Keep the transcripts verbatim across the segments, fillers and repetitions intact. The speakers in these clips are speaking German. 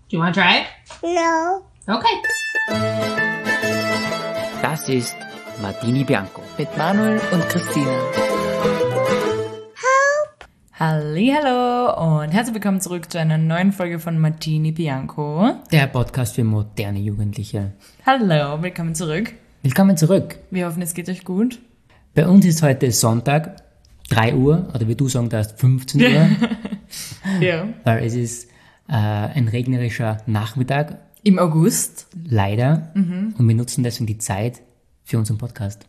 Do you want to try it? No. Okay. Das ist Martini Bianco. Mit Manuel und Christina. Hallihallo und herzlich willkommen zurück zu einer neuen Folge von Martini Bianco. Der Podcast für moderne Jugendliche. Hallo, willkommen zurück. Willkommen zurück. Wir hoffen, es geht euch gut. Bei uns ist heute Sonntag, drei Uhr, oder wie du sagen darfst, fünfzehn Uhr. Ja. Weil es ist äh, ein regnerischer Nachmittag, Im August. leider. Mhm. Und wir nutzen deswegen die Zeit für unseren Podcast.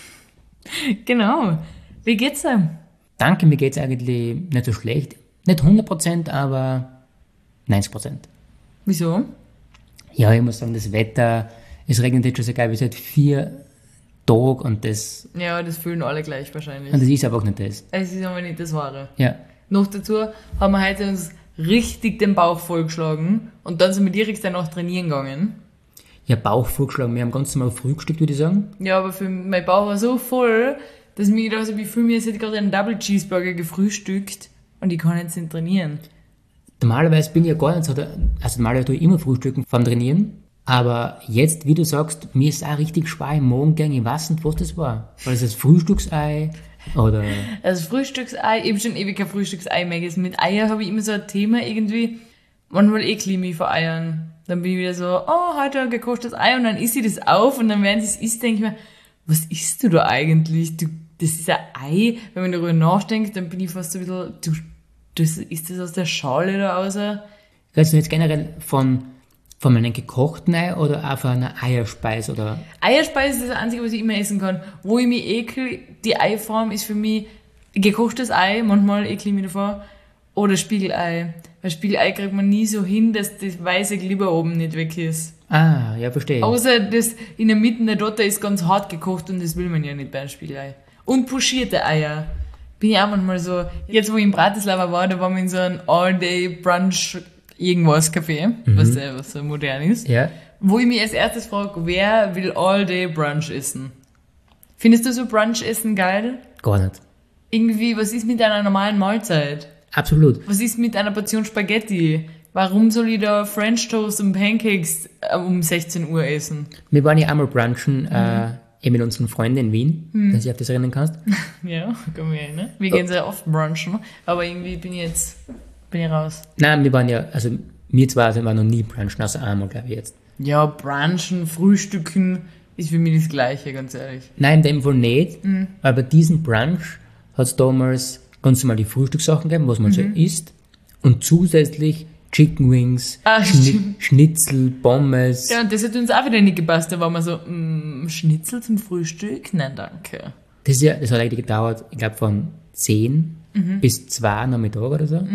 Genau. Wie geht's dir? Danke, mir geht's eigentlich nicht so schlecht. Nicht hundert Prozent, aber neunzig Prozent. Wieso? Ja, ich muss sagen, das Wetter, es regnet jetzt schon seit, glaube ich, seit vier Tagen und das, Ja, das fühlen alle gleich wahrscheinlich. und das ist einfach nicht das. Es ist aber nicht das Wahre. Ja. Noch dazu haben wir heute uns richtig den Bauch vollgeschlagen und dann sind wir direkt danach trainieren gegangen. Ja, Bauch vorgeschlagen. Wir haben ganz normal frühstückt, würde ich sagen. Ja, aber für mein Bauch war so voll, dass ich mir gedacht habe, ich fühle mich, als hätte ich gerade einen Double Cheeseburger gefrühstückt und ich kann jetzt nicht trainieren. Normalerweise bin ich ja gar nicht so, der, also normalerweise tue ich immer frühstücken vom Trainieren. Aber jetzt, wie du sagst, mir ist auch richtig schwer im Magen gegangen. Ich weiß nicht, was das war. War das das Frühstücksei oder... Also Frühstücksei, ich habe schon ewig kein Frühstücksei mehr gegessen. Mit Eier habe ich immer so ein Thema irgendwie, manchmal ekle ich mich vor Eiern. Dann bin ich wieder so, oh, heute ein gekochtes Ei und dann isst ich das auf und dann während ich es isst, denke ich mir, was isst du da eigentlich? Du, das ist ein Ei. Wenn man darüber nachdenkt, dann bin ich fast so ein bisschen, du, das, ist das aus der Schale da raus? Redest du jetzt generell von, von einem gekochten Ei oder auch von einer Eierspeise oder... Eierspeise ist das Einzige, was ich immer essen kann. Wo ich mich ekel, die Eiform ist für mich gekochtes Ei, manchmal ekel ich mich davor, oder Spiegelei. Weil Spiegelei kriegt man nie so hin, dass das weiße Glibber oben nicht weg ist. Ah, ja, verstehe. Außer das in der Mitte der Dotter ist ganz hart gekocht und das will man ja nicht bei einem Spiegelei. Und pochierte Eier. Bin ich auch manchmal so, jetzt wo ich in Bratislava war, da waren wir in so einem All-Day-Brunch irgendwas Café, Mhm. was, äh, was so modern ist. Ja. Wo ich mich als erstes frage, wer will All-Day-Brunch essen? Findest du so Brunch-Essen geil? Gar nicht. Irgendwie, was ist mit einer normalen Mahlzeit? Absolut. Was ist mit einer Portion Spaghetti? Warum soll ich da French Toast und Pancakes äh, um sechzehn Uhr essen? Wir waren ja einmal brunchen, äh, eben mit unseren Freunden in Wien, wenn du dich auf das erinnern kannst. Ja, kann mich erinnern. Wir gehen sehr oft brunchen, aber irgendwie bin ich jetzt bin ich raus. Nein, wir waren ja, also wir zwei sind wir noch nie brunchen, außer einmal, glaube ich jetzt. Ja, brunchen, frühstücken ist für mich das Gleiche, ganz ehrlich. Nein, in dem Fall nicht, weil bei diesem Brunch hat es damals ganz normal die Frühstückssachen gegeben, was man so isst, und zusätzlich Chicken Wings, Ah, Schni- Schnitzel, Pommes. Ja, und das hat uns auch wieder nicht gepasst. Da waren wir so, mm, Schnitzel zum Frühstück? Nein, danke. Das, ist ja, das hat eigentlich gedauert, ich glaube von zehn bis zwei Nachmittag oder so.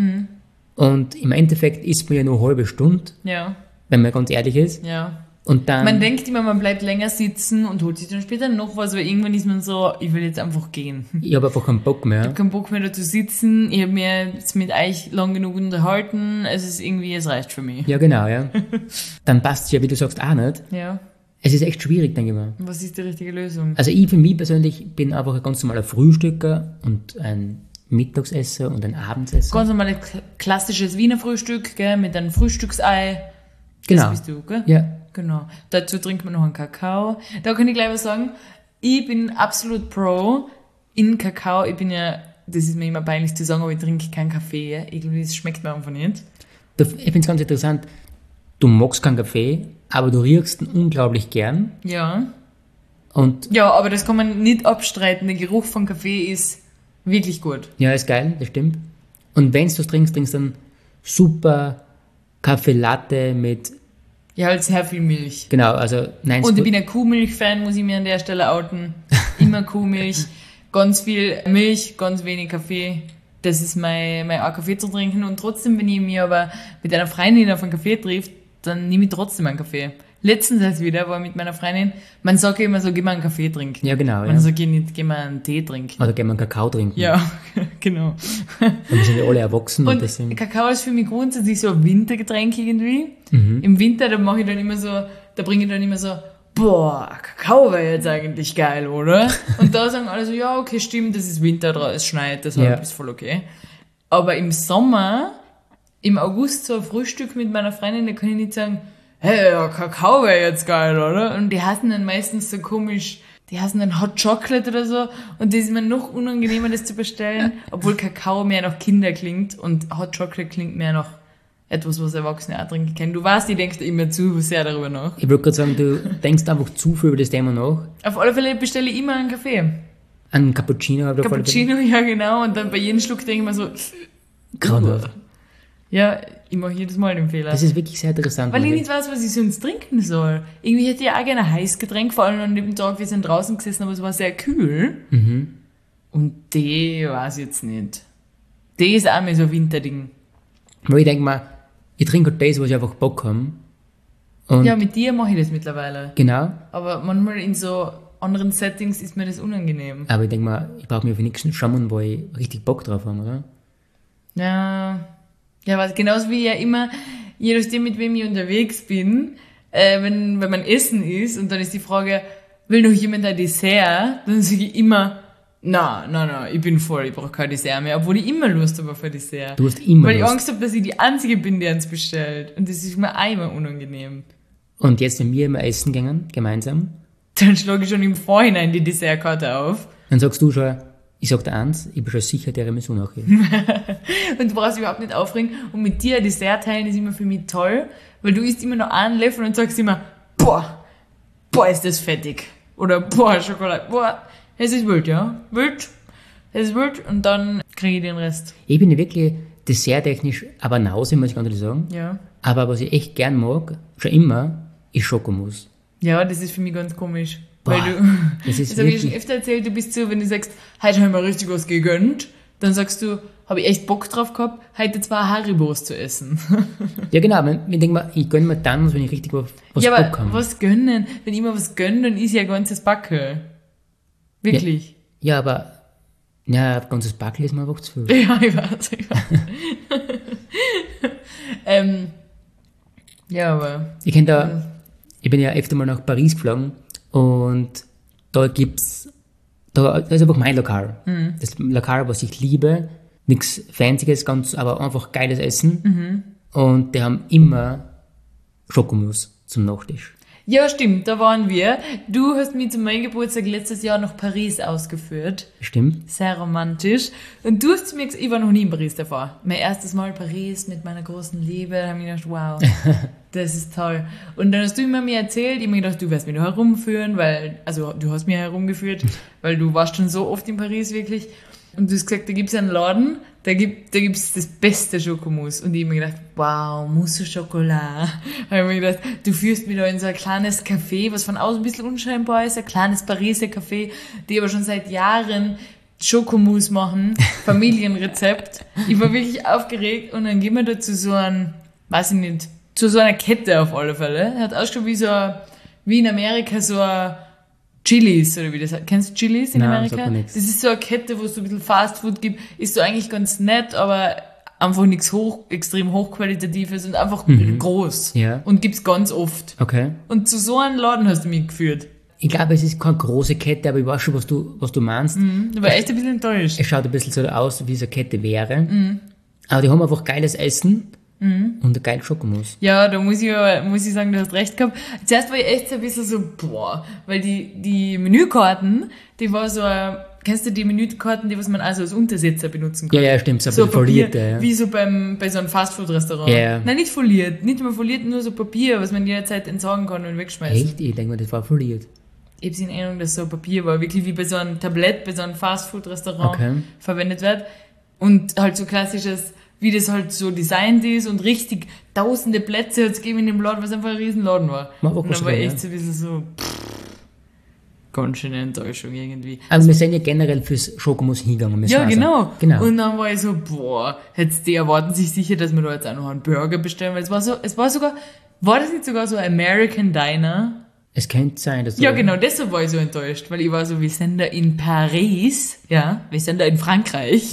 Und im Endeffekt isst man ja nur eine halbe Stunde, Ja, wenn man ganz ehrlich ist. ja. Und dann, Man denkt immer, man bleibt länger sitzen und holt sich dann später noch was, aber irgendwann ist man so, ich will jetzt einfach gehen. ich habe einfach keinen Bock mehr. Ich habe keinen Bock mehr da zu sitzen, ich habe mir jetzt mit euch lang genug unterhalten, es ist irgendwie, es reicht für mich. Ja, genau, ja. Dann passt es ja, wie du sagst, auch nicht. Ja, Es ist echt schwierig, denke ich mal. was ist die richtige Lösung? Also ich für mich persönlich bin einfach ein ganz normaler Frühstücker und ein Mittagsesser und ein Abendsesser. Ganz normales klassisches Wiener Frühstück, gell, mit einem Frühstücksei. Genau. Das bist du, gell? Ja. Genau. Dazu trinkt man noch einen Kakao. Da kann ich gleich was sagen. Ich bin absolut pro in Kakao. Ich bin ja, das ist mir immer peinlich zu sagen, aber ich trinke keinen Kaffee. Ja. Irgendwie, das schmeckt mir einfach nicht. Ich finde es ganz interessant, du magst keinen Kaffee, aber du riechst ihn unglaublich gern. Ja. Und Ja, aber das kann man nicht abstreiten. Der Geruch von Kaffee ist wirklich gut. ja, ist geil, das stimmt. Und wenn du das trinkst, trinkst du dann super Kaffee Latte mit, Ja, halt sehr viel Milch. genau, also nein, Und ich bin ein Kuhmilch-Fan, muss ich mir an der Stelle outen. Immer Kuhmilch, ganz viel Milch, ganz wenig Kaffee. Das ist mein, mein Art, Kaffee zu trinken. Und trotzdem, wenn ich mich aber mit einer Freundin auf einen Kaffee trifft, dann nehme ich trotzdem einen Kaffee. Letztens erst wieder war ich mit meiner Freundin, man sagt ja immer so, geh mal einen Kaffee trinken. ja genau, Man ja. sagt ja nicht, geh mal einen Tee trinken. Oder gehen wir einen Kakao trinken. Ja, genau. Und wir sind ja alle erwachsen und, Und deswegen, Kakao ist für mich grundsätzlich so ein Wintergetränk irgendwie. Mhm. Im Winter, da mache ich dann immer so, da bringe ich dann immer so, boah, Kakao wäre jetzt eigentlich geil, oder? Und da sagen alle so, ja, okay, stimmt, das ist Winter, es schneit, deshalb Ja. ist voll okay. Aber im Sommer im August so ein Frühstück mit meiner Freundin, da kann ich nicht sagen, hey, ja, Kakao wäre jetzt geil, oder? Und die hassen dann meistens so komisch, die hassen dann Hot Chocolate oder so. Und das ist mir noch unangenehmer, das zu bestellen, obwohl Kakao mehr nach Kinder klingt und Hot Chocolate klingt mehr nach etwas, was Erwachsene auch trinken können. Du weißt, ich denkst immer zu sehr darüber nach. Ich wollte gerade sagen, du denkst einfach zu viel über das Thema nach. Auf alle Fälle bestelle ich immer einen Kaffee. Ein Cappuccino. Auf Cappuccino, ja genau. Und dann bei jedem Schluck denke ich mir so, Grauenhaft. ja, ich mache jedes Mal den Fehler. Das ist wirklich sehr interessant. Weil ich nicht weiß, was ich sonst trinken soll. Irgendwie hätte ich auch gerne ein heißes Getränk, vor allem an dem Tag, wir sind draußen gesessen, aber es war sehr kühl. Mhm. Und die weiß ich jetzt nicht. Die ist auch mehr so ein Winterding. Weil ich denke mal, ich trinke halt das, was ich einfach Bock habe. Und Ja, mit dir mache ich das mittlerweile. genau. Aber manchmal in so anderen Settings ist mir das unangenehm. Aber ich denke mal, ich brauche mir für nichts schauen, wo ich richtig Bock drauf habe, oder? Ja, ja, was genauso wie ja immer, je nachdem, mit wem ich unterwegs bin, äh, wenn, wenn man Essen isst und dann ist die Frage, will noch jemand ein Dessert? Dann sage ich immer, na, na, na, ich bin voll, ich brauche kein Dessert mehr, obwohl ich immer Lust habe auf ein Dessert. Du hast immer Weil ich Lust. Angst habe, dass ich die Einzige bin, die eins bestellt. Und das ist mir einmal unangenehm. Und jetzt, wenn wir immer essen gehen, gemeinsam, Dann schlage ich schon im Vorhinein die Dessertkarte auf. dann sagst du schon, ich sag dir eins, ich bin schon sicher, der Tiramisu nachher. Und du brauchst dich überhaupt nicht aufregen. Und mit dir ein Dessert teilen ist immer für mich toll, weil du isst immer noch einen Löffel und sagst immer, boah, boah, ist das fettig. Oder boah, Schokolade, boah, es ist wild, ja, wild, es ist wild. Und dann kriege ich den Rest. Ich bin ja wirklich desserttechnisch aber Nause, muss ich ganz ehrlich sagen. Ja. Aber was ich echt gern mag, schon immer, ist Schokomousse. Ja, das ist für mich ganz komisch. Boah, weil du, das ist das habe ich schon wirklich- öfter erzählt, du bist so, wenn du sagst, heute habe ich mir richtig was gegönnt, dann sagst du, habe ich echt Bock drauf gehabt, heute zwei Haribos zu essen. Ja genau, aber ich denke mal, ich gönne mir dann, wenn ich richtig was, was ja, Bock aber habe. was gönnen? Wenn ich mir was gönne, dann ist ja ein ganzes Backel. Wirklich. Ja, aber ja, ein ganzes Backel ist mir einfach zu viel. Ja, ich weiß. Ich weiß. ähm, ja, aber Ich kenn da, ich bin ja öfter mal nach Paris geflogen und da gibt's, da, da ist einfach mein Lokal. Mhm. Das Lokal, was ich liebe, nichts Fancyes, ganz, aber einfach geiles Essen. Mhm. Und die haben immer Schokomousse zum Nachtisch. ja, stimmt, da waren wir. Du hast mich zu meinem Geburtstag letztes Jahr nach Paris ausgeführt. Stimmt? Sehr romantisch. Und du hast zu mir gesagt, ich war noch nie in Paris davor. Mein erstes Mal Paris mit meiner großen Liebe. Da habe ich gedacht, wow, das ist toll. Und dann hast du immer mir erzählt, ich habe mir gedacht, du wirst mich noch herumführen, weil, also du hast mich herumgeführt, weil du warst schon so oft in Paris wirklich. Und du hast gesagt, da gibt's einen Laden, da gibt da gibt's das beste Schokomousse. Und ich habe mir gedacht, wow, Mousse au Chocolat. Da habe ich mir gedacht, du führst mich da in so ein kleines Café, was von außen ein bisschen unscheinbar ist, ein kleines Pariser Café, die aber schon seit Jahren Schokomousse machen, Familienrezept. Ich war wirklich aufgeregt und dann gehen wir da zu so einem, weiß ich nicht, zu so einer Kette auf alle Fälle. Hat ausgeschaut wie so, ein- wie in Amerika so ein Chili's, oder wie das heißt. Kennst du Chili's in Nein, Amerika? sagt mir nix. Das ist so eine Kette, wo es so ein bisschen Fastfood gibt. Ist so eigentlich ganz nett, aber einfach nichts hoch, extrem hochqualitatives und einfach groß. Ja. Und gibt's ganz oft. Okay. Und zu so einem Laden hast du mich geführt. Ich glaube, es ist keine große Kette, aber ich weiß schon, was du, was du meinst. Ich war echt ein bisschen enttäuscht. Es schaut ein bisschen so aus, wie es eine Kette wäre. Aber die haben einfach geiles Essen und eine geile Schokomousse. Ja, da muss ich aber, muss ich sagen, du hast recht gehabt. Zuerst war ich echt so ein bisschen so, boah, weil die, die Menükarten, die war so, äh, kennst du die Menükarten, die was man also als Untersetzer benutzen kann? Ja, ja, stimmt, so ein So bisschen Papier, folierte. Ja. wie so beim, bei so einem Fastfood-Restaurant. Ja, ja. Nein, nicht foliert, nicht mal foliert, nur so Papier, was man jederzeit entsorgen kann und wegschmeißen. Echt? Ich denke mal, das war foliert. Ich hab's in Erinnerung, dass so Papier war, wirklich wie bei so einem Tablett, bei so einem Fastfood-Restaurant Okay. verwendet wird. Und halt so klassisches, wie das halt so designt ist und richtig tausende Plätze hat's gegeben in dem Laden, was einfach ein Riesenladen war. War auch Und dann was war drin, echt ja. so ein bisschen so, pff, ganz schöne Enttäuschung irgendwie. Aber wir sind ja generell fürs Schokomousse hingegangen. müssen Ja, wir auch genau. sagen. Genau. Und dann war ich so, boah, jetzt die erwarten sich sicher, dass wir da jetzt auch noch einen Burger bestellen, weil es war so, es war sogar, war das nicht sogar so American Diner? Es könnte sein, dass du... Ja, genau, deshalb war ich so enttäuscht, weil ich war so, wir sind da in Paris, ja, wir sind da in Frankreich.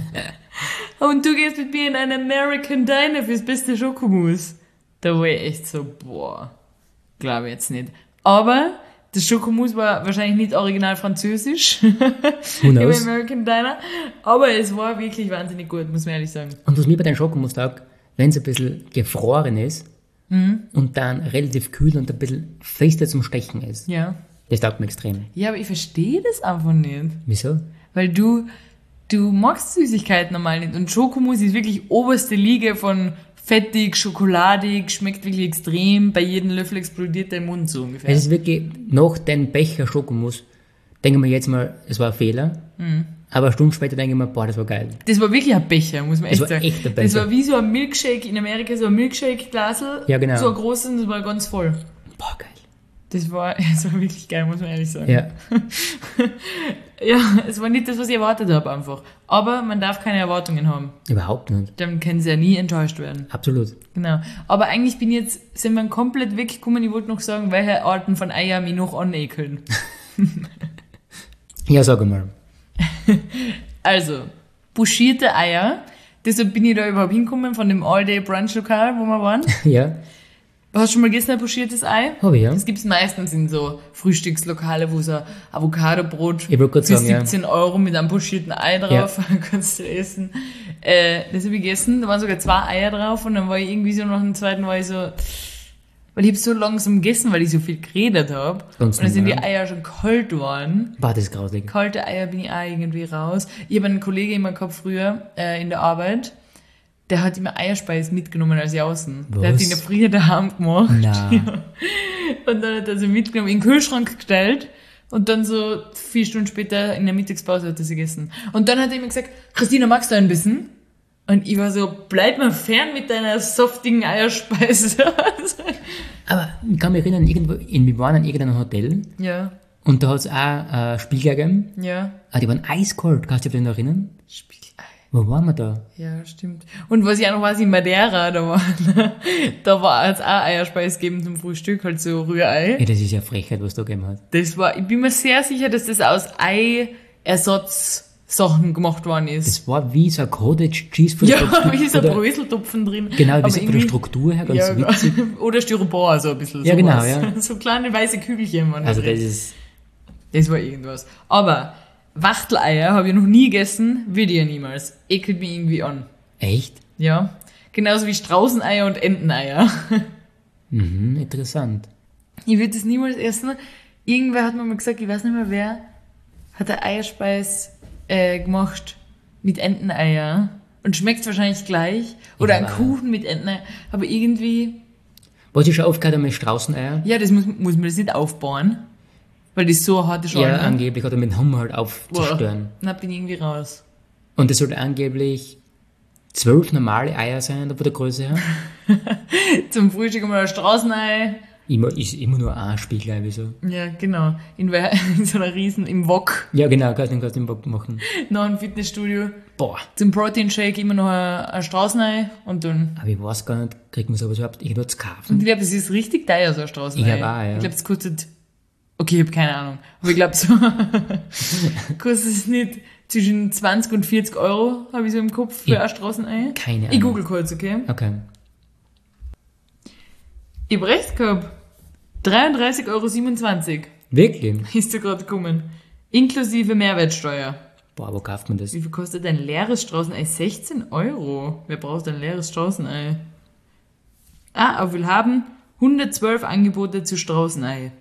Und du gehst mit mir in einen American Diner fürs beste Schokomousse. Da war ich echt so, boah, glaube ich jetzt nicht. Aber das Schokomousse war wahrscheinlich nicht original französisch Who im knows? American Diner, aber es war wirklich wahnsinnig gut, muss man ehrlich sagen. Und was mir bei deinem Schokomousse taugt, wenn es ein bisschen gefroren ist und dann relativ kühl und ein bisschen fester zum Stechen ist. Ja. Das taugt mir extrem. Ja, aber ich verstehe das einfach nicht. Wieso? Weil du, du magst Süßigkeiten normal nicht. Und Schokomus ist wirklich oberste Liga von fettig, schokoladig, schmeckt wirklich extrem. Bei jedem Löffel explodiert dein Mund so ungefähr. Es ist wirklich, nach dem Becher Schokomus, denke ich mir jetzt mal, es war ein Fehler. Mhm. Aber eine Stunde später denke ich mir, boah, das war geil. Das war wirklich ein Becher, muss man Das echt war sagen. echt ein Das Becher. war wie so ein Milkshake in Amerika, so ein Milkshake-Glasel. Ja, genau. So ein großes, das war ganz voll. Boah, geil. Das war, das war wirklich geil, muss man ehrlich sagen. Ja. Ja, es war nicht das, was ich erwartet habe einfach. Aber man darf keine Erwartungen haben. Überhaupt nicht. Dann können sie ja nie enttäuscht werden. Absolut. Genau. Aber eigentlich bin ich jetzt, sind wir komplett weggekommen. Ich wollte noch sagen, welche Arten von Eier mich noch anekeln. Ja, sag mal. Also, buschierte Eier. Deshalb bin ich da überhaupt hingekommen von dem All-Day-Brunch-Lokal, wo wir waren. Ja, Hast du schon mal gegessen, ein buschiertes Ei? habe ich, ja. Das gibt's meistens in so Frühstückslokale, wo so Avocadobrot Ich wollte gerade für sagen, ja. siebzehn Euro mit einem buschierten Ei drauf kannst du essen. Äh, das habe ich gegessen, da waren sogar zwei Eier drauf und dann war ich irgendwie so nach dem zweiten, war ich so, weil ich hab so langsam gegessen, weil ich so viel geredet habe. Ganz Und dann sind die normal. Eier schon kalt geworden. War das grausig. Kalte Eier bin ich auch irgendwie raus. Ich habe einen Kollegen immer gehabt früher äh, in der Arbeit, der hat immer Eierspeis mitgenommen als Jausen. Was? Der hat die in der Früh daheim gemacht. Na. Ja. Und dann hat er sie mitgenommen, in den Kühlschrank gestellt und dann so vier Stunden später in der Mittagspause hat er sie gegessen. Und dann hat er immer gesagt, Christina, magst du ein bisschen? Und ich war so, bleib mal fern mit deiner softigen Eierspeise. Aber ich kann mich erinnern, irgendwo, in, wir waren in irgendeinem Hotel Ja, und da hat es auch äh, Spiegelei gegeben. ja. Ah, die waren eiskalt. Kannst du dich noch erinnern? Spiegelei. Wo waren wir da? Ja, stimmt. Und was ich auch noch weiß, in Madeira, da war, da war es auch Eierspeis gegeben zum Frühstück, halt so Rührei. Ja, das ist ja Frechheit, was da gegeben hat. Das war, ich bin mir sehr sicher, dass das aus Eiersatzsachen gemacht worden ist. Das war wie so ein Cottage Cheese für Ja, wie so von der- Bröseltopfen drin. Genau, Aber wie so von der irgendwie- Struktur her, ganz ja, witzig. oder Styropor, so ein bisschen. Ja, genau, sowas. ja. So kleine weiße Kügelchen waren da Also drin. das ist, Das war irgendwas. Aber Wachteleier habe ich noch nie gegessen, will ich ja niemals. Ekelt mich irgendwie an. echt? Ja. Genauso wie Straußeneier und Enteneier. Mhm, interessant. Ich würde das niemals essen. Irgendwer hat mir mal gesagt, ich weiß nicht mehr wer, hat der Eierspeis äh, gemacht mit Enteneier. Und schmeckt wahrscheinlich gleich. Oder Ja. ein Kuchen mit Enteneier. Aber irgendwie, Was ich schon aufgehört habe mit Straußeneier? ja, das muss, muss man das nicht aufbauen. Weil das so eine harte Schale. Ja, ne? angeblich hat er mit dem Hammer halt Boah, aufzustören. dann bin ich irgendwie raus. Und das soll angeblich zwölf normale Eier sein, von der Größe her. Zum Frühstück mal ein Straußenei. Immer, ist immer nur ein Spiegelei, wieso? Ja, genau. In, wer- in so einer riesen, im Wok, Ja, genau, kannst du kannst du den Bock machen. noch im Fitnessstudio. Boah. Zum Protein Shake immer noch ein, ein Straußenei und dann. Aber ich weiß gar nicht, kriegt man sowas überhaupt irgendwo zu Und kaufen? ich glaube, das ist richtig teuer, so ein Straußenei. Ich glaub auch, ja. Ich glaube, das kostet, okay, ich habe keine Ahnung. Aber ich glaube, so kostet es nicht zwischen zwanzig und vierzig Euro, habe ich so im Kopf für Ich- ein Straußenei. Keine Ahnung. Ich google kurz, okay? Okay. Ich habe recht gehabt. dreiunddreißig Euro siebenundzwanzig Wirklich? ist da gerade gekommen. Inklusive Mehrwertsteuer. Boah, wo kauft man das? Wie viel kostet ein leeres Straußenei? sechzehn Euro. Wer braucht ein leeres Straußenei? Ah, aber wir haben hundertzwölf Angebote zu Straußenei.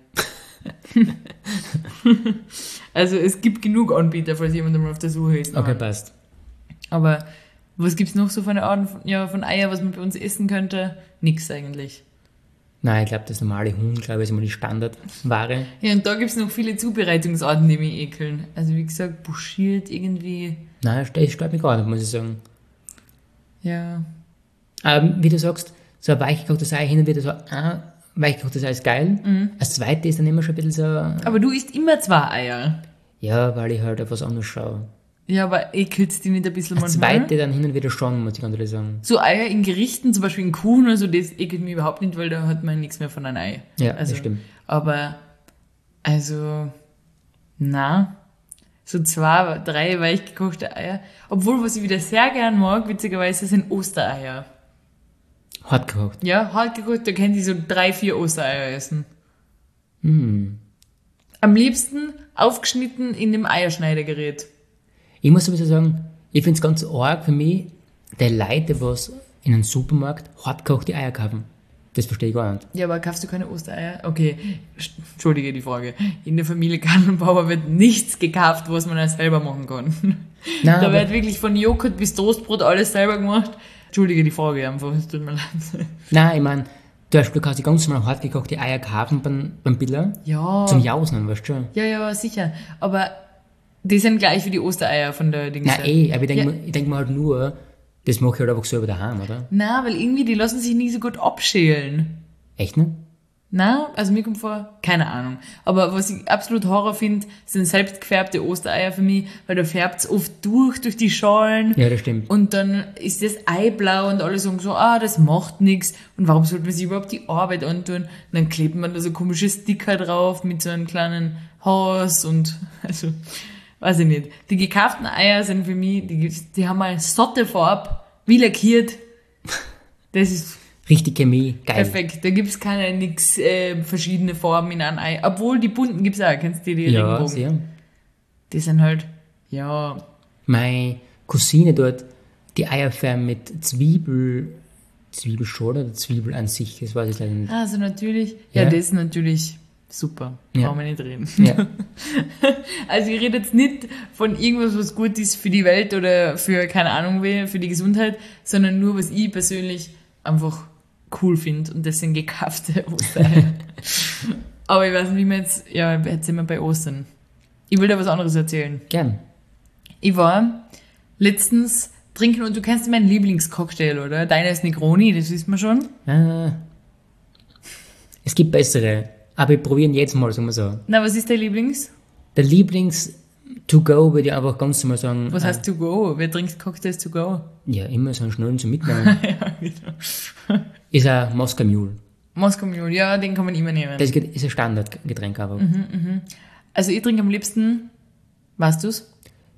Also es gibt genug Anbieter, falls jemand mal auf der Suche ist. Okay, passt. Aber was gibt's noch so von der Art von, ja, von Eier, was man bei uns essen könnte? Nix eigentlich. Nein, ich glaube, das normale Huhn, glaube ich, ist immer die Standardware. Ja, und da gibt's noch viele Zubereitungsarten, die mich ekeln. Also wie gesagt, buschiert irgendwie. Nein, das stört mich gar nicht, muss ich sagen. Ja. Aber wie du sagst, so ein weichgekochtes Ei hin und wieder so, ah, weichgekochtes Ei ist geil. Mhm. Das zweite ist dann immer schon ein bisschen so, Aber du isst immer zwei Eier. ja, weil ich halt auf was anderes schaue. Ja, aber ekelt's die nicht ein bisschen Das manchmal? zweite dann hin und wieder schon, muss ich ganz ehrlich sagen. So Eier in Gerichten, zum Beispiel in Kuchen oder so, das ekelt mich überhaupt nicht, weil da hat man nichts mehr von einem Ei. Ja, also, das stimmt. Aber, also, na, so zwei, drei weich gekochte Eier. Obwohl, was ich wieder sehr gern mag, witzigerweise, sind Ostereier. Hart gekocht. Ja, hart gekocht, da können die so drei, vier Ostereier essen. Hm. Am liebsten aufgeschnitten in dem Eierschneidergerät. Ich muss sowieso sagen, ich finde es ganz arg für mich, die Leute, die was in einem Supermarkt hartgekochte Eier kaufen. Das verstehe ich gar nicht. Ja, aber kaufst du keine Ostereier? Okay, entschuldige die Frage. In der Familie Kannenbauer wird nichts gekauft, was man auch selber machen kann. Nein, Da wird wirklich von Joghurt bis Toastbrot alles selber gemacht. Entschuldige die Frage einfach, es tut mir leid. Nein, ich meine, du, hast, du kannst die ganz normal hartgekochte Eier kaufen beim, beim Biller. Ja. Zum Jausen, weißt du schon. Ja, ja, sicher. Aber die sind gleich wie die Ostereier von der Dings. Nein, eh, aber ich denke Ja. mir, ich denk mir halt nur, das mache ich halt einfach selber daheim, oder? Na, weil irgendwie, die lassen sich nicht so gut abschälen. Echt nicht? Na, also mir kommt vor, keine Ahnung. Aber was ich absolut Horror finde, sind selbstgefärbte Ostereier für mich, weil da färbt's oft durch, durch die Schalen. Ja, das stimmt. Und dann ist das Ei blau und alle sagen so, ah, das macht nix. Und warum sollte man sich überhaupt die Arbeit antun? Und dann klebt man da so komische Sticker drauf mit so einem kleinen Haus und, also, weiß ich nicht. Die gekauften Eier sind für mich, die, die haben mal satte Farbe, wie lackiert. Das ist Richtig Chemie, geil. perfekt. Da gibt's keine nix äh, verschiedene Farben in einem Ei. Obwohl die bunten gibt's auch. Kennst du die Ja, Regenbogen? sehr. Die sind halt, ja, Meine Cousine dort, die Eier färben mit Zwiebel, Zwiebelschorle oder Zwiebel an sich, das weiß ich leider nicht. also natürlich, ja, Ja. das ist natürlich super. Ja. Brauchen wir nicht reden. Ja, Also ich rede jetzt nicht von irgendwas, was gut ist für die Welt oder für, keine Ahnung wer, für die Gesundheit, sondern nur, was ich persönlich einfach cool finde und das sind gekaufte Ostereier. Aber ich weiß nicht, wie wir jetzt, ja, jetzt sind wir bei Ostern. Ich will dir was anderes erzählen. gern. Ich war letztens trinken und du kennst meinen Lieblingscocktail, oder? Deiner ist Negroni, das wissen wir schon. Äh, es gibt bessere, aber wir probieren jetzt mal, sagen wir so. Na, was ist dein Lieblings? Der Lieblings to go würde ich einfach ganz normal sagen. Was äh, heißt to go? Wer trinkt Cocktails to go? Ja, immer so einen schnellen zum Mitnehmen. Ja, genau. Ist ein Moskau Mule. Moskau Mule, ja, den kann man immer nehmen. Das ist ein Standardgetränk aber. Mhm. Also ich trinke am liebsten, weißt du's?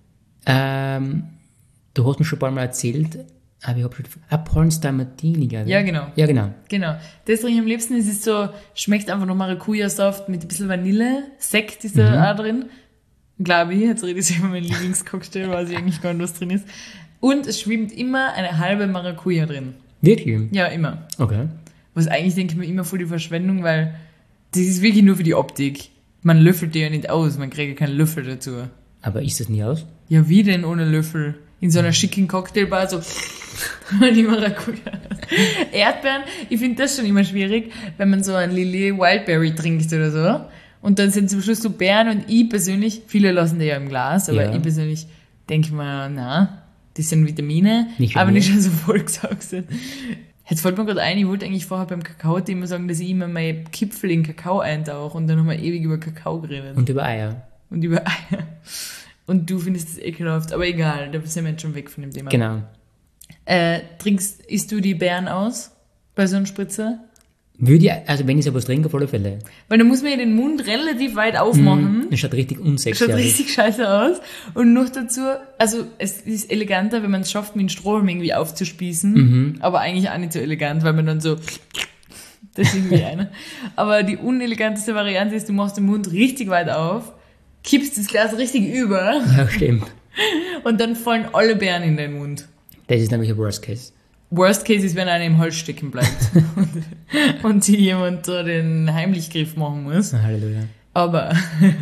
Ähm, du hast mir schon ein paar Mal erzählt, aber ich habe schon... Ah, Pornstar Martini, glaube ich. Ja, genau. Ja, genau. Genau. Das trinke ich am liebsten. Es ist so, schmeckt einfach noch Maracuja-Saft mit ein bisschen Vanille. Sekt ist da auch drin. Glaube ich. Jetzt rede ich über meinen Lieblingscocktail, weiß ich eigentlich gar nicht, was drin ist. Und es schwimmt immer eine halbe Maracuja drin. Wirklich? Ja, immer. Okay. Was eigentlich denke ich mir immer voll die Verschwendung, weil das ist wirklich nur für die Optik. Man löffelt die ja nicht aus, man kriegt ja keinen Löffel dazu. Aber ist das nie aus? Ja, wie denn ohne Löffel? In so einer schicken Cocktailbar so die Maracuja. Erdbeeren, ich finde das schon immer schwierig, wenn man so ein Lillet Wildberry trinkt oder so. Und dann sind zum Schluss so Beeren und ich persönlich, viele lassen die ja im Glas, aber Ja. ich persönlich denke mir, na, das sind Vitamine, Nicht für aber mich. nicht schon so vollgesaugt sind. Jetzt fällt mir gerade ein, ich wollte eigentlich vorher beim Kakao immer sagen, dass ich immer meine Kipfel in Kakao eintauche und dann haben wir ewig über Kakao geredet. Und über Eier. Und über Eier. Und du findest das ekelhaft, aber egal, da sind wir jetzt schon weg von dem Thema. Genau. Äh, trinkst, isst du die Beeren aus? Bei so einem Spritzer? Würde ich, also wenn ich sowas trinke, auf alle Fälle. Weil da muss man ja den Mund relativ weit aufmachen. Das schaut richtig unsexy Schaut aus. richtig scheiße aus. Und noch dazu, also es ist eleganter, wenn man es schafft, mit einem Strohhalm irgendwie aufzuspießen. Aber eigentlich auch nicht so elegant, weil man dann so... Das ist irgendwie eine. Aber die uneleganteste Variante ist, du machst den Mund richtig weit auf, kippst das Glas richtig über Ja, stimmt. und dann fallen alle Beeren in den Mund. Das ist nämlich ein Worst Case. Worst Case ist, wenn einer im Hals stecken bleibt und, und sich jemand da den Heimlichgriff machen muss. Ah, Halleluja. Aber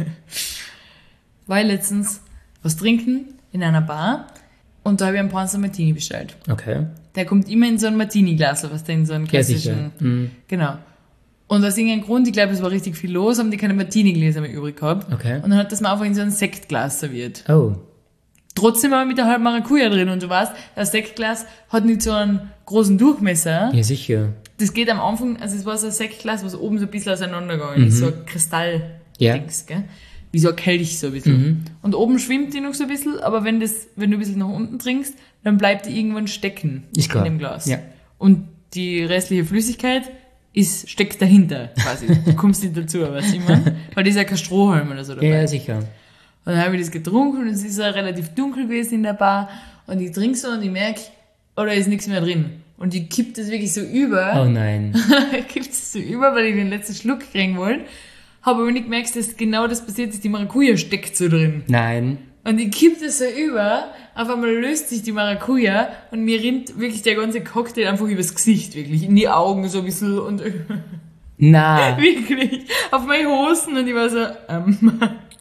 war ich letztens was trinken in einer Bar und da habe ich einen Pornstar Martini bestellt. Okay. Der kommt immer in so ein Martini-Glas, was der in so einen Ja, sicher. klassischen... Mhm. Genau. Und aus irgendeinem Grund, ich glaube, es war richtig viel los, haben die keine Martini-Gläser mehr übrig gehabt. Okay. Und dann hat das mal einfach in so ein Sektglas serviert. Oh. Trotzdem aber mit der halben Maracuja drin und du weißt, das Sektglas hat nicht so einen großen Durchmesser. Ja, sicher. Das geht am Anfang, also es war so ein Sektglas, was oben so ein bisschen auseinandergegangen ist, so ein Kristall-Dings, Ja. gell? Wie so ein Kelch so ein bisschen. Und oben schwimmt die noch so ein bisschen, aber wenn das, wenn du ein bisschen nach unten trinkst, dann bleibt die irgendwann stecken Ist klar. in dem Glas. Ja. Und die restliche Flüssigkeit ist, steckt dahinter, quasi. Du kommst nicht dazu, weißt du, ich mein? Weil da ist ja kein Strohhalm oder so dabei. Ja, ja, sicher. Und dann habe ich das getrunken und es ist ja relativ dunkel gewesen in der Bar. Und ich trinke so und ich merke, oh, da ist nichts mehr drin. Und ich kipp das wirklich so über. Oh nein. Ich kipp das so über, weil ich den letzten Schluck kriegen wollte. Habe aber nicht gemerkt, dass genau das passiert ist, die Maracuja steckt so drin. Nein. Und ich kipp das so über auf einmal löst sich die Maracuja und mir rinnt wirklich der ganze Cocktail einfach übers Gesicht, wirklich. In die Augen so ein bisschen und Na. wirklich auf meine Hosen und ich war so, ähm.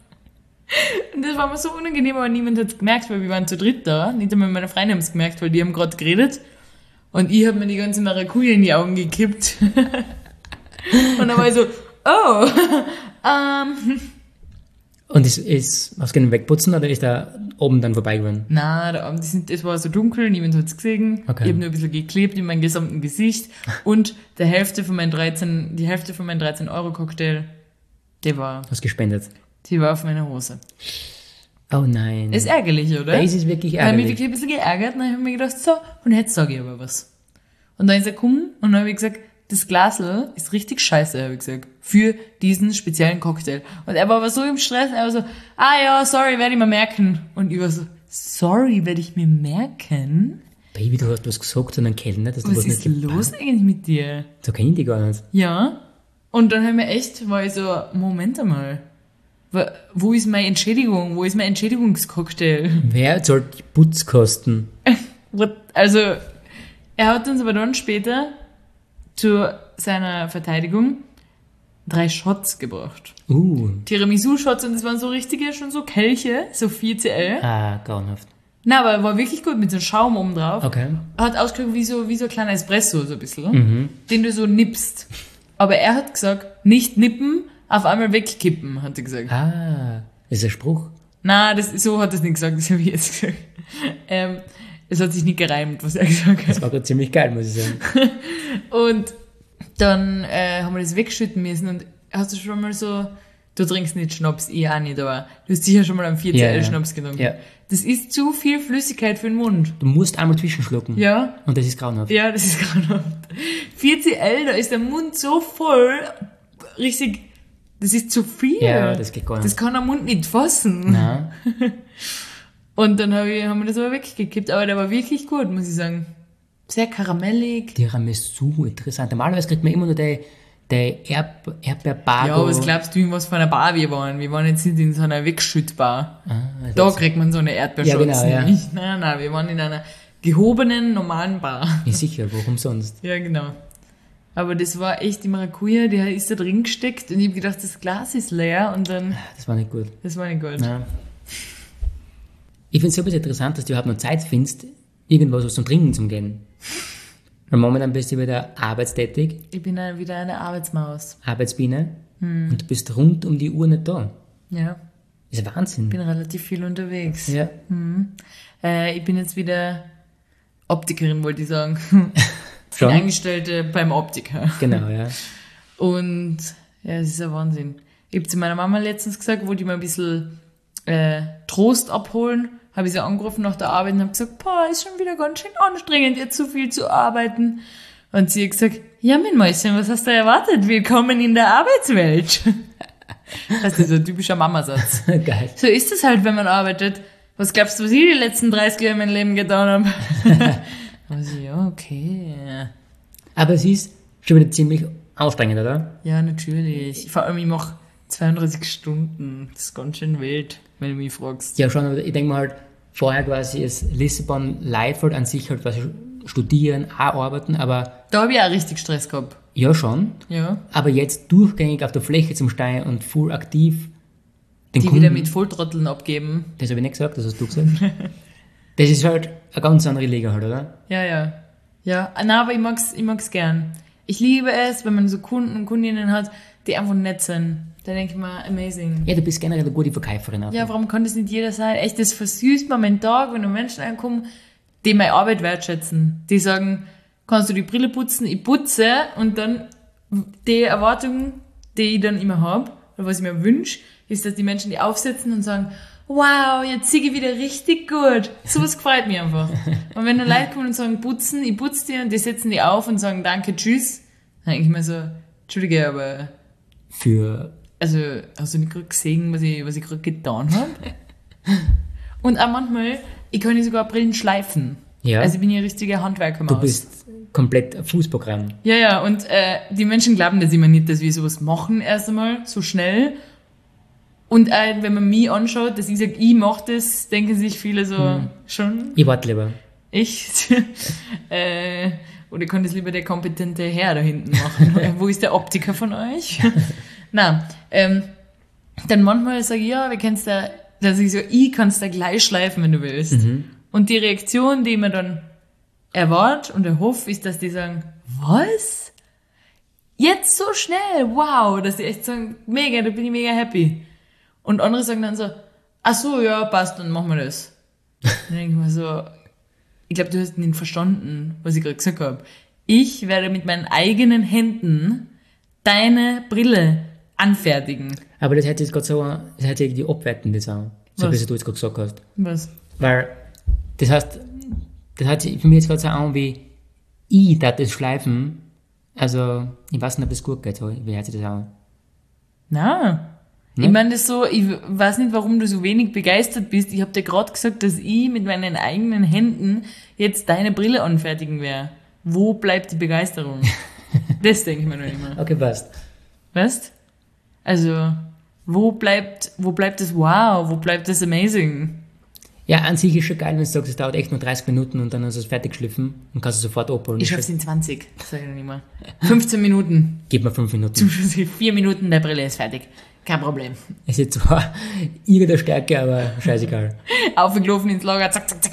Und das war mir so unangenehm, aber niemand hat's gemerkt, weil wir waren zu dritt da. Nicht einmal meine Freunde haben's gemerkt, weil die haben gerade geredet. Und ich habe mir die ganze Maracuja in die Augen gekippt. Und dann war ich so, oh, ähm. Und ist, ist, hast du ihn wegputzen oder ist er oben dann vorbeigegangen? Na, da, die sind, es war so dunkel, niemand hat's gesehen. Okay. Ich habe nur ein bisschen geklebt in meinem gesamten Gesicht. Und der Hälfte von meinen dreizehn, die Hälfte von meinem dreizehn Euro Cocktail, der war, Hast gespendet? die war auf meiner Hose. Oh nein. Ist ärgerlich, oder? Das ist wirklich Ich habe mich ärgerlich. wirklich ein bisschen geärgert und dann habe ich mir gedacht, so, und jetzt sage ich aber was. Und dann ist er gekommen und dann habe ich gesagt, das Glasl ist richtig scheiße, habe ich gesagt, für diesen speziellen Cocktail. Und er war aber so im Stress, er war so, ah ja, sorry, werde ich mir merken. Und ich war so, sorry, werde ich mir merken? Baby, du hast was gesagt zu einem Kellner, dass du Was was ist nicht los eigentlich mit dir? So kenne ich die gar nicht. Ja. Und dann haben wir echt, war ich so, Moment einmal, wo- wo ist meine Entschädigung? Wo ist mein Entschädigungscocktail? Wer zahlt die Putzkosten? What? Also, er hat uns aber dann später zu seiner Verteidigung drei Shots gebracht. Uh, Tiramisu-Shots und das waren so richtige, schon so Kelche, so vier C L. ah, grauenhaft. Na, aber war wirklich gut mit so Schaum oben drauf. Okay. Hat ausgeschaut wie so, wie so ein kleiner Espresso, so ein bisschen, den du so nippst. Aber er hat gesagt, nicht nippen, auf einmal wegkippen, hat er gesagt. Ah, das ist ein Spruch. Na, das, so hat er es nicht gesagt, das habe ich jetzt gesagt. Ähm, es hat sich nicht gereimt, was er gesagt hat. Das war gerade ziemlich geil, muss ich sagen. Und dann äh, haben wir das wegschütten müssen und hast du schon mal so, du trinkst nicht Schnaps, ich auch nicht, aber du hast sicher schon mal einen vier C L Ja, ja. Schnaps getrunken. Ja. Das ist zu viel Flüssigkeit für den Mund. Du musst einmal zwischenschlucken. Ja, Und das ist grauenhaft. ja, das ist grauenhaft. vier C L, da ist der Mund so voll, richtig, das ist zu viel. Ja, das geht gar nicht. Das kann der Mund nicht fassen. Nein. Und dann hab ich, haben wir das aber weggekippt, aber der war wirklich gut, muss ich sagen. Sehr karamellig. Tiramisu, interessant. Normalerweise kriegt man immer nur die, die Erb, Erdbeerbago. Ja, was glaubst du, in was für einer Bar wir waren? Wir waren jetzt nicht in so einer Wegschüttbar. Ah, das Da ist- kriegt man so eine Erdbeerschutz Ja, genau, ja. nicht. Nein, nein, wir waren in einer gehobenen, normalen Bar. Ja, sicher, warum sonst? Ja, genau. Aber das war echt die Maracuja, die ist da drin gesteckt und ich hab gedacht, das Glas ist leer und dann, Das war nicht gut. das war nicht gut. Nein. Ich finde es super interessant, dass du überhaupt noch Zeit findest, irgendwas was zum Trinken zu gehen. Weil momentan bist du wieder arbeitstätig, Ich bin dann wieder eine Arbeitsmaus. Arbeitsbiene, Hm. und du bist rund um die Uhr nicht da. Ja, Das ist Wahnsinn. bin relativ viel unterwegs. Ja. Äh, ich bin jetzt wieder Optikerin, wollte ich sagen. Bin Schon? Angestellte beim Optiker. Genau, ja. Und ja, es ist ein Wahnsinn. Ich habe zu meiner Mama letztens gesagt, wollte ich mal ein bisschen äh, Trost abholen. Habe ich sie angerufen nach der Arbeit und habe gesagt, boah, ist schon wieder ganz schön anstrengend, jetzt so viel zu arbeiten. Und sie hat gesagt, ja, mein Mäuschen, was hast du erwartet? Willkommen in der Arbeitswelt. Das ist so ein typischer Mamasatz. Geil. So ist es halt, wenn man arbeitet. Was glaubst du, was ich die letzten dreißig Jahre in meinem Leben getan habe? Also, ja, okay. Aber es ist schon wieder ziemlich anstrengend, oder? Ja, natürlich. Vor allem, ich mache zweiunddreißig Stunden. Das ist ganz schön wild, wenn du mich fragst. Ja, schon, aber ich denke mal halt, vorher quasi ist Lissabon Leitfeld an sich halt quasi studieren, auch arbeiten, aber Da habe ich auch richtig Stress gehabt. ja schon. Ja. Aber jetzt durchgängig auf der Fläche zum Stehen und full aktiv den Die Kunden, wieder mit Volltrotteln abgeben. das habe ich nicht gesagt, das hast du gesagt. Das ist halt eine ganz andere Liga halt, oder? Ja, ja. Ja, nein, aber ich mag's, ich mag's gern. Ich liebe es, wenn man so Kunden und Kundinnen hat, die einfach nett sind. Da denke ich mir, amazing. Ja, du bist generell eine gute Verkäuferin. Auch. Ja, warum kann das nicht jeder sein? Echt, das versüßt mir meinen Tag, wenn da Menschen reinkommen, die meine Arbeit wertschätzen. Die sagen, kannst du die Brille putzen? Ich putze. Und dann die Erwartung, die ich dann immer habe, oder was ich mir wünsche, ist, dass die Menschen die aufsetzen und sagen, wow, jetzt sehe ich wieder richtig gut. Sowas gefreut mich einfach. Und wenn dann Leute kommen und sagen, putzen, ich putze dir, und die setzen die auf und sagen, danke, tschüss, dann denke ich mir so, Entschuldige, aber, Für, also, hast du nicht gerade gesehen, was ich, was ich gerade getan habe? Und auch manchmal, ich kann ja sogar Brillen schleifen. ja, Also ich bin ja richtige Handwerkermaus. du bist komplett ein Fußprogramm. Ja, ja, und äh, die Menschen glauben das immer nicht, dass wir sowas machen erst einmal, so schnell. Und äh, wenn man mich anschaut, dass ich sage, ich mach das, denken sich viele so, Hm. schon, Ich warte lieber. echt? äh, oder kann das lieber der kompetente Herr da hinten machen? Wo ist der Optiker von euch? Na, ähm, dann manchmal sage ich, ja, wir kennst da, dass ich so, ich kann's da gleich schleifen, wenn du willst. Mhm. Und die Reaktion, die man dann erwartet und erhofft, ist, dass die sagen, was? Jetzt so schnell, wow, dass die echt sagen, mega, da bin ich mega happy. Und andere sagen dann so, ach so, ja, passt, dann machen wir das. Dann denke ich mir so, ich glaube, du hast nicht verstanden, was ich gerade gesagt habe. Ich werde mit meinen eigenen Händen deine Brille anfertigen. Aber das hätte jetzt gerade so, das hätte irgendwie abwertend das auch. So Was? wie du jetzt gerade gesagt hast. Was? Weil, das heißt, das hat sich für mich jetzt gerade so an, wie ich darf das schleifen. Also, ich weiß nicht, ob das gut geht, so. Wie hört sich das an? Na, Ne? ich meine das so, ich weiß nicht, warum du so wenig begeistert bist. Ich habe dir gerade gesagt, dass ich mit meinen eigenen Händen jetzt deine Brille anfertigen werde. Wo bleibt die Begeisterung? Das denke ich mir noch immer. Okay, passt. Weißt? Also, wo bleibt, wo bleibt das Wow? Wo bleibt das Amazing? Ja, an sich ist schon geil, wenn du sagst, es dauert echt nur dreißig Minuten und dann hast du es fertig geschliffen und kannst es sofort abholen. Ich Das schaff's ist in zwanzig, sag ich noch nicht mal. fünfzehn Minuten. schon- Gib mir fünf Minuten. Zum Schluss vier Minuten, der Brille ist fertig. Kein Problem. Es ist zwar irgendeine Stärke, aber scheißegal. Aufgelaufen ins Lager, zack, zack, zack.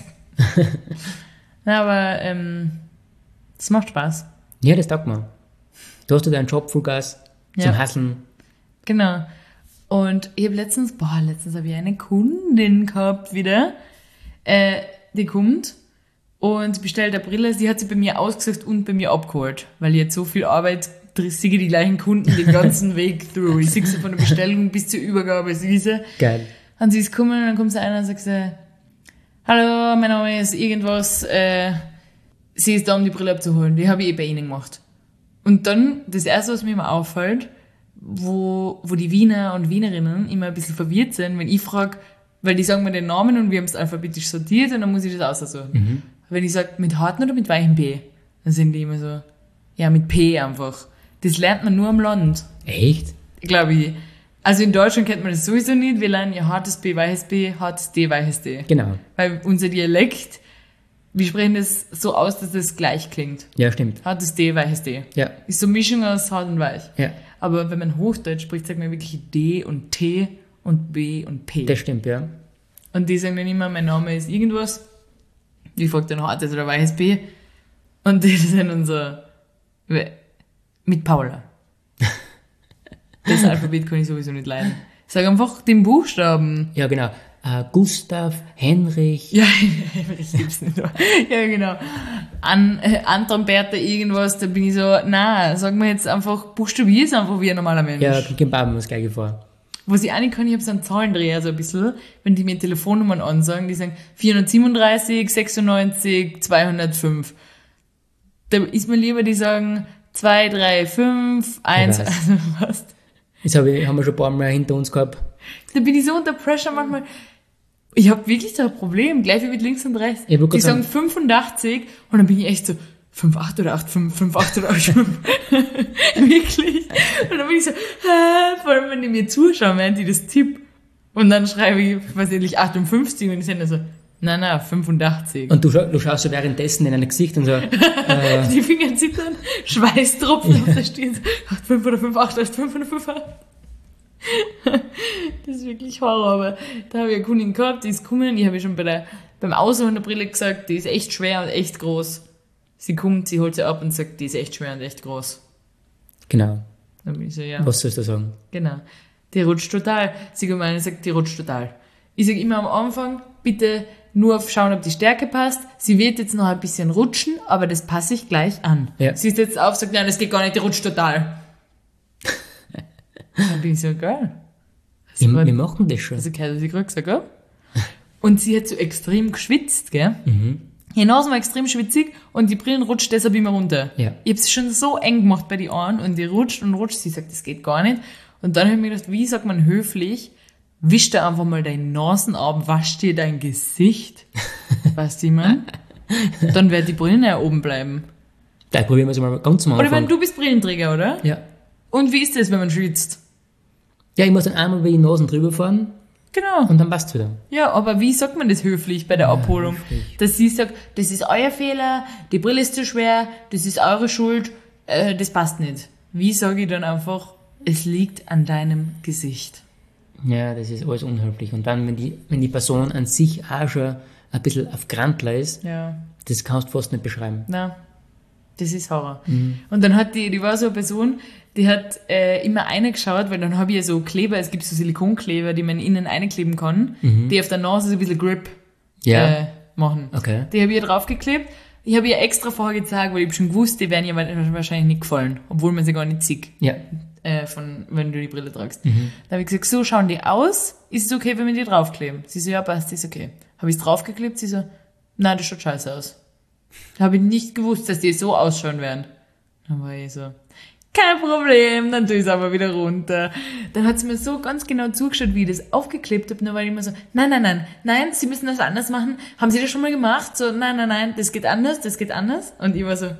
Na, aber, ähm, es macht Spaß. Ja, das taugt mir. Du hast ja deinen Job, Vollgas, zum Ja. Hasseln. Genau. Und ich habe letztens, boah, letztens habe ich eine Kundin gehabt wieder, äh, die kommt und bestellt eine Brille. Sie hat sie bei mir ausgesucht und bei mir abgeholt, weil ich jetzt so viel Arbeit, sehe ich die gleichen Kunden den ganzen Weg through. Ich sehe sie von der Bestellung bis zur Übergabe, süße. Geil. Und sie ist gekommen und dann kommt sie einer und sagt sie, hallo, mein Name ist irgendwas, äh, sie ist da, um die Brille abzuholen. Die habe ich eh bei Ihnen gemacht. Und dann, das erste, was mir immer auffällt, wo, wo die Wiener und Wienerinnen immer ein bisschen verwirrt sind, wenn ich frage, weil die sagen mir den Namen und wir haben es alphabetisch sortiert und dann muss ich das aussuchen. Mhm. Wenn ich sage, mit harten oder mit weichem P, dann sind die immer so, ja, mit P einfach. Das lernt man nur am Land, Echt? glaube ich. Also in Deutschland kennt man das sowieso nicht. Wir lernen ja hartes P, weiches P, hartes D, weiches D. Genau. Weil unser Dialekt, wir sprechen das so aus, dass das gleich klingt. Ja, stimmt. Hartes D, weiches D. Ja. Ist so eine Mischung aus hart und weich. Ja, Aber wenn man Hochdeutsch spricht, sagt man wirklich D und T und B und P. das stimmt, ja. Und die sagen dann immer, mein Name ist irgendwas. Ich frage dann hartes oder weiches B. Und die sind dann so, mit Paula. Das Alphabet kann ich sowieso nicht leiden. Sag einfach den Buchstaben. Ja, genau. Äh, Gustav, Henrich. Ja, ich gibt's nicht. Ja, genau. An, äh, Anton, Bertha, irgendwas, da bin ich so, na, sag mir jetzt einfach, buchstabier's einfach wie ein normaler Mensch. Ja, Kim Baben das gleiche vor. Was ich auch nicht kann, ich habe so einen Zahlendreher so ein bisschen, wenn die mir Telefonnummern ansagen, die sagen vierhundertsiebenunddreißig, sechsundneunzig, zweihundertfünf. Da ist mir lieber, die sagen zwei, drei, fünf, eins, weiß. also was. Das hab ich, haben wir schon ein paar Mal hinter uns gehabt. Da bin ich so unter Pressure manchmal. Ich habe wirklich da ein Problem, gleich wie mit links und rechts. Ich wollt Die grad sagen sagen- fünfundachtzig und dann bin ich echt so fünf Komma acht oder acht Komma fünf, fünf Komma acht oder acht Komma fünf. Wirklich. Und dann bin ich so, äh, vor allem wenn die mir zuschauen, während die das tipp. Und dann schreibe ich, was ähnlich achtundfünfzig und die sind dann so, nein, nein, fünfundachtzig. Und du, scha du schaust so währenddessen in ein Gesicht und so, äh, Die Finger zittern, Schweißtropfen auf der Stirn, so, acht Komma fünf oder fünf Komma acht, acht Komma fünf oder fünf Komma acht. Das ist wirklich Horror, aber da habe ich eine Kundin gehabt, die ist gekommen, ich habe ja schon bei der, beim Aussuchen der Brille gesagt, die ist echt schwer und echt groß. Sie kommt, sie holt sie ab und sagt, die ist echt schwer und echt groß. genau. Dann bin ich so, ja, Was sollst du sagen? genau. Die rutscht total. Sie kommt rein und sagt, die rutscht total. Ich sage immer am Anfang, bitte nur auf schauen, ob die Stärke passt. Sie wird jetzt noch ein bisschen rutschen, aber das passe ich gleich an. Ja. Sie ist jetzt auf, sagt, nein, das geht gar nicht, die rutscht total. Dann bin ich so, geil. Wir, war- wir machen das schon. Also, gehört, was ich gerade gesagt habe. Und sie hat so extrem geschwitzt, gell? Mhm. Ihre Nase war extrem schwitzig und die Brillen rutscht deshalb immer runter. Ja. Ich habe es schon so eng gemacht bei den Ohren und die rutscht und rutscht. Sie sagt, das geht gar nicht. Und dann habe ich mir gedacht, wie sagt man höflich, wisch dir einfach mal deine Nasen ab, wasch dir dein Gesicht. Weißt du, man? Dann wird die Brillen ja oben bleiben. Da probieren wir es mal ganz am Oder Anfang. wenn du bist Brillenträger, oder? Ja. Und wie ist das, wenn man schwitzt? Ja, ich muss dann einmal über die Nasen drüber fahren Genau. und dann passt's wieder. Ja, aber wie sagt man das höflich bei der Abholung? höflich. Dass sie sagt, das ist euer Fehler, die Brille ist zu schwer, das ist eure Schuld, äh, das passt nicht. Wie sage ich dann einfach, es liegt an deinem Gesicht? Ja, das ist alles unhöflich. Und dann, wenn die, wenn die Person an sich auch schon ein bisschen auf Grantler ist, Ja. das kannst du fast nicht beschreiben. Na, das ist Horror. Und dann hat die, die war so eine Person, die hat äh, immer reingeschaut, weil dann habe ich ja so Kleber, es gibt so Silikonkleber, die man innen einkleben kann, die auf der Nase so ein bisschen Grip Ja. äh, machen. Okay. Die habe ich ihr draufgeklebt. Ich habe ihr extra vorher gezeigt, weil ich hab schon gewusst, die werden ihr wahrscheinlich nicht gefallen, obwohl man sie gar nicht sieht, Ja. äh, von, wenn du die Brille tragst. Da habe ich gesagt, so schauen die aus, ist es okay, wenn wir die draufkleben? Sie so, ja passt, ist okay. Habe ich es draufgeklebt? Sie so, nein, das schaut scheiße aus. Habe ich nicht gewusst, dass die so ausschauen werden. Dann war ich so, kein Problem, dann tue ich es aber wieder runter. Dann hat sie mir so ganz genau zugeschaut, wie ich das aufgeklebt habe. Und dann war ich immer so, nein, nein, nein, nein, Sie müssen das anders machen. Haben Sie das schon mal gemacht? So, nein, nein, nein, das geht anders, das geht anders. Und ich war so,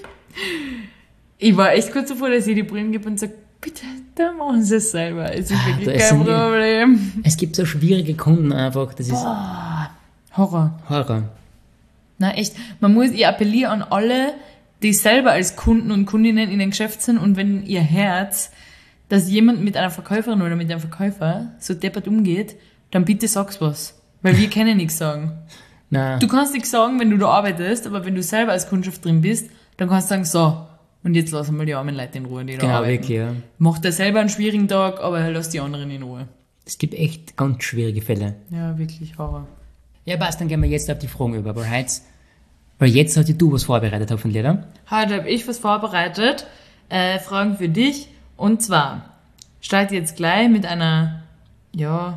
ich war echt kurz davor, dass ich die Brillen gebe und sage, bitte, da machen Sie es selber. Es ist Ah, wirklich da kein sind die- Problem. Es gibt so schwierige Kunden einfach, das ist Horror. Horror. Na echt, man muss, ich appelliere an alle, die selber als Kunden und Kundinnen in den Geschäft sind und wenn ihr Herz, dass jemand mit einer Verkäuferin oder mit einem Verkäufer so deppert umgeht, dann bitte sag's was. Weil wir können nichts sagen. Na, Du kannst nichts sagen, wenn du da arbeitest, aber wenn du selber als Kundschaft drin bist, dann kannst du sagen, so, und jetzt lassen wir die armen Leute in Ruhe, die da genau, arbeiten. wirklich, ja. Macht er selber einen schwierigen Tag, aber lass die anderen in Ruhe. Es gibt echt ganz schwierige Fälle. Ja, wirklich Horror. Ja, passt, dann gehen wir jetzt auf die Fragen über, weil heute, weil jetzt hast du was vorbereitet, hoffentlich, oder? Heute habe ich was vorbereitet, äh, Fragen für dich. Und zwar, starte jetzt gleich mit einer, ja,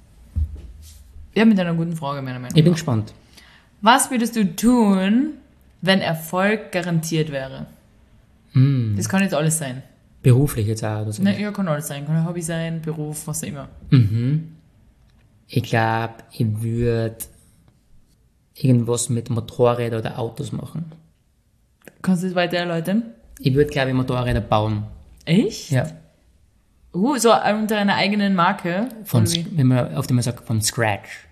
ja, mit einer guten Frage, meiner Meinung Ich bin nach. gespannt. Was würdest du tun, wenn Erfolg garantiert wäre? Hm, Das kann jetzt alles sein. beruflich jetzt auch, oder so. Ne, ja, kann alles sein. Kann ein Hobby sein, Beruf, was auch immer. Mhm. Ich glaube, ich würde irgendwas mit Motorrädern oder Autos machen. Kannst du das weiter erläutern? Ich würde, glaube ich, Motorräder bauen. Echt? Ja. Uh, so unter einer eigenen Marke? Von, Oder wie? wenn man auf dem man sagt, von Scratch.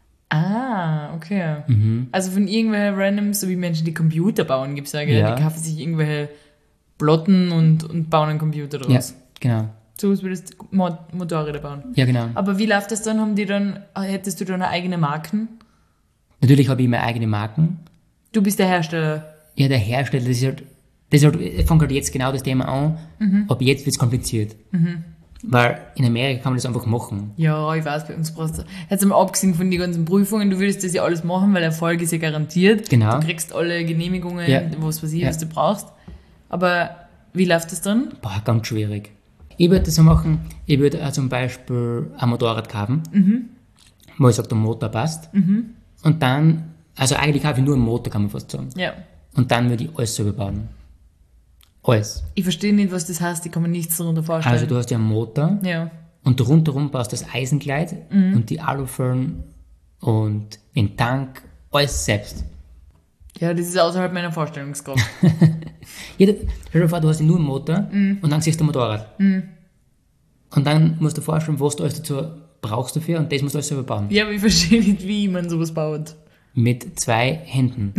Ah, okay. Mhm. Also von irgendwelchen random, so wie Menschen, die Computer bauen, gibt's ja, gell? Ja. Die kaufen sich irgendwelche Plotten und, und bauen einen Computer Ja, draus. genau. So was würdest du Mo- Motorräder bauen. Ja, genau. Aber wie läuft das dann? Haben die dann, hättest du dann eine eigene Marken? Natürlich habe ich meine eigene Marken. Du bist der Hersteller. Ja, der Hersteller, das ist halt, das ist halt, ich fange halt jetzt genau das Thema an, aber jetzt wird es kompliziert. Weil in Amerika kann man das einfach machen. Ja, ich weiß, bei uns brauchst du, jetzt mal abgesehen von den ganzen Prüfungen, du würdest das ja alles machen, weil Erfolg ist ja garantiert. Genau. Du kriegst alle Genehmigungen, Ja. was weiß ich, Ja. was du brauchst. Aber wie läuft das dann? Boah, ganz schwierig. Ich würde das so machen, ich würde äh, zum Beispiel ein Motorrad kaufen, wo ich sage, der Motor passt. Und dann, also eigentlich kaufe ich nur einen Motor, kann man fast sagen. Ja. Und dann würde ich alles selber bauen. Alles. Ich verstehe nicht, was das heißt, ich kann mir nichts darunter vorstellen. Also du hast ja einen Motor ja. und rundherum baust das Eisenkleid und die Aluföllen und den Tank, alles selbst. Ja, das ist außerhalb meiner Vorstellungskraft. Ja, du- stell dir vor, du hast ja nur einen Motor und dann siehst du ein Motorrad. Und dann musst du dir vorstellen, was du alles dazu brauchst dafür und das musst du alles selber bauen. Ja, aber ich verstehe nicht, wie man sowas baut. Mit zwei Händen.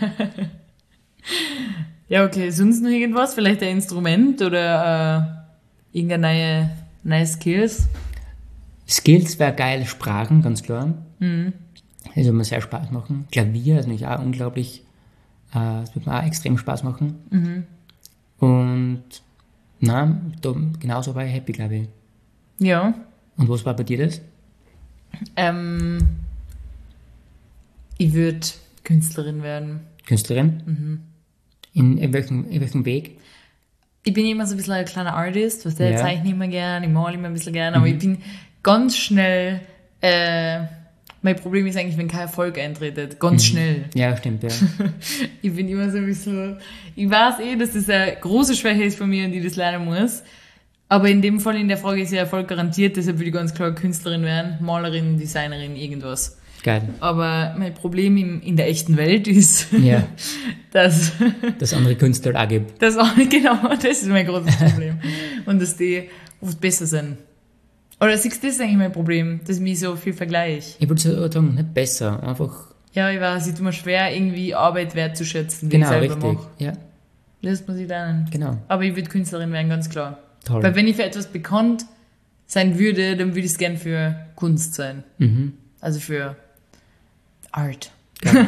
Ja, okay, sonst noch irgendwas? Vielleicht ein Instrument oder äh, irgendeine neue, neue Skills? Skills wäre geil, Sprachen, ganz klar. Das würde mir sehr Spaß machen. Klavier ist natürlich auch unglaublich, äh, das würde mir auch extrem Spaß machen. Und na, da, genauso war ich happy, glaube ich. Ja. Und was war bei dir das? Ähm, ich würde Künstlerin werden. Künstlerin? In, in, welchem, in welchem Weg? Ich bin immer so ein bisschen ein kleiner Artist, was der Ja. zeichne ich immer gern, ich male immer ein bisschen gern, aber ich bin ganz schnell, äh, mein Problem ist eigentlich, wenn kein Erfolg eintretet, ganz schnell. Ja, stimmt, ja. Ich bin immer so ein bisschen, ich weiß eh, dass das eine große Schwäche ist von mir und ich das lernen muss. Aber in dem Fall in der Frage ist ja Erfolg garantiert, deshalb würde ich ganz klar Künstlerin werden, Malerin, Designerin, irgendwas. Geil. Aber mein Problem im, in der echten Welt ist, Ja, dass, dass andere Künstler auch gibt. dass auch, genau, das ist mein großes Problem. Und dass die oft besser sind. Oder siehst du, das ist eigentlich mein Problem, dass ich mich so viel vergleiche? Ich würde sagen, nicht besser, einfach... Ja, ich weiß, ich tue mir schwer, irgendwie Arbeit wertzuschätzen, die Genau, ich selber richtig. mache. Ja, Das muss ich lernen. genau. Aber ich würde Künstlerin werden, ganz klar. Toll. Weil wenn ich für etwas bekannt sein würde, dann würde ich es gern für Kunst sein. Mhm. Also für Art. Ja.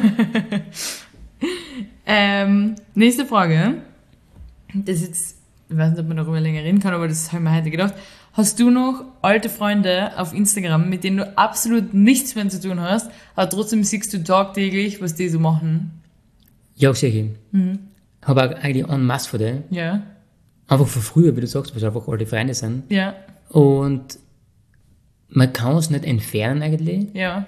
ähm, nächste Frage. Das ist jetzt, ich weiß nicht, ob man darüber länger reden kann, aber das habe ich mir heute gedacht. Hast du noch alte Freunde auf Instagram, mit denen du absolut nichts mehr zu tun hast, aber trotzdem siehst du tagtäglich, was die so machen? Ja, sicher. Mhm. Habe auch eigentlich en masse von denen. Ja. Einfach von früher, wie du sagst, was einfach alte Freunde sind. Ja. Und man kann es nicht entfernen eigentlich, Ja.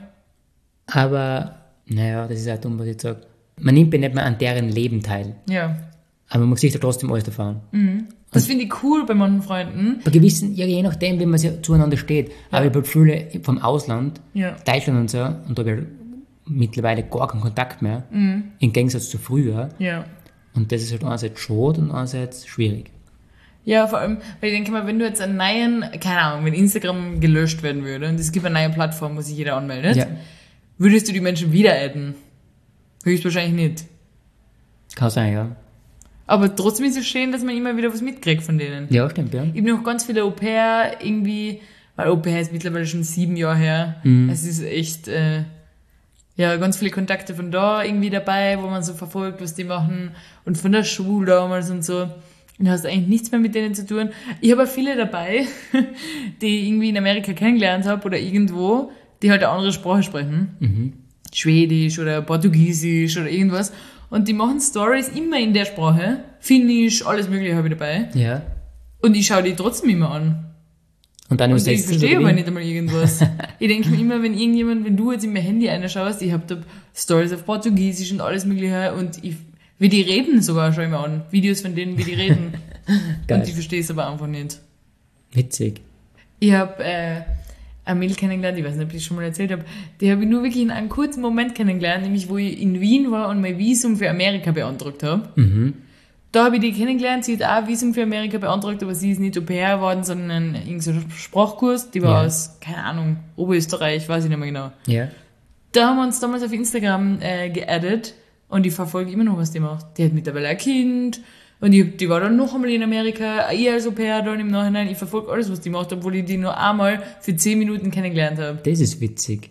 aber, naja, das ist auch dumm, was ich jetzt sage. Man nimmt ja nicht mehr an deren Leben teil, Ja. aber man sieht ja trotzdem alles davon. Das finde ich cool bei manchen Freunden. Bei gewissen, ja, je nachdem, wie man sich zueinander steht. Aber ich habe halt viele vom Ausland, Ja. Deutschland und so, und da habe ich halt mittlerweile gar keinen Kontakt mehr, im Gegensatz zu früher. Ja. Und das ist halt einerseits schade und andererseits schwierig. Ja, vor allem, weil ich denke mal, wenn du jetzt einen neuen, keine Ahnung, wenn Instagram gelöscht werden würde und es gibt eine neue Plattform, wo sich jeder anmeldet, Ja, würdest du die Menschen wieder adden? Höchstwahrscheinlich nicht. kann sein, ja. Aber trotzdem ist es schön, dass man immer wieder was mitkriegt von denen. Ja, stimmt, ja. Ich habe noch ganz viele Au-pair irgendwie, weil Au-pair ist mittlerweile schon sieben Jahre her. Es ist echt, äh, ja, ganz viele Kontakte von da irgendwie dabei, wo man so verfolgt, was die machen. Und von der Schule damals und so. Und du hast eigentlich nichts mehr mit denen zu tun. Ich habe auch viele dabei, die ich irgendwie in Amerika kennengelernt habe oder irgendwo, die halt eine andere Sprache sprechen. Mhm. Schwedisch oder Portugiesisch oder irgendwas. Und die machen Stories immer in der Sprache. Finnisch, alles mögliche habe ich dabei. Ja. Und ich schaue die trotzdem immer an. Und dann Und ich übersetzt du verstehe oder aber wie? nicht einmal irgendwas. Ich denke mir immer, wenn irgendjemand, wenn du jetzt in mein Handy reinschaust, ich habe da Stories auf Portugiesisch und alles mögliche und ich, wie die reden sogar, schaue ich mir an. Videos von denen, wie die reden. Geil. Und ich verstehe es aber einfach nicht. Witzig. Ich habe äh, eine Mädel kennengelernt, ich weiß nicht, ob ich das schon mal erzählt habe, die habe ich nur wirklich in einem kurzen Moment kennengelernt, nämlich wo ich in Wien war und mein Visum für Amerika beantragt habe. Mhm. Da habe ich die kennengelernt, sie hat auch ein Visum für Amerika beantragt, aber sie ist nicht Au-pair geworden, sondern irgendein so Sprachkurs, die war Ja. aus, keine Ahnung, Oberösterreich, weiß ich nicht mehr genau. Ja. Da haben wir uns damals auf Instagram äh, geaddet und ich verfolge immer noch, was die macht. Die hat mittlerweile ein Kind und ich, die war dann noch einmal in Amerika, ich als Au-pair dann im Nachhinein, ich verfolge alles, was die macht, obwohl ich die nur einmal für zehn Minuten kennengelernt habe. Das ist witzig.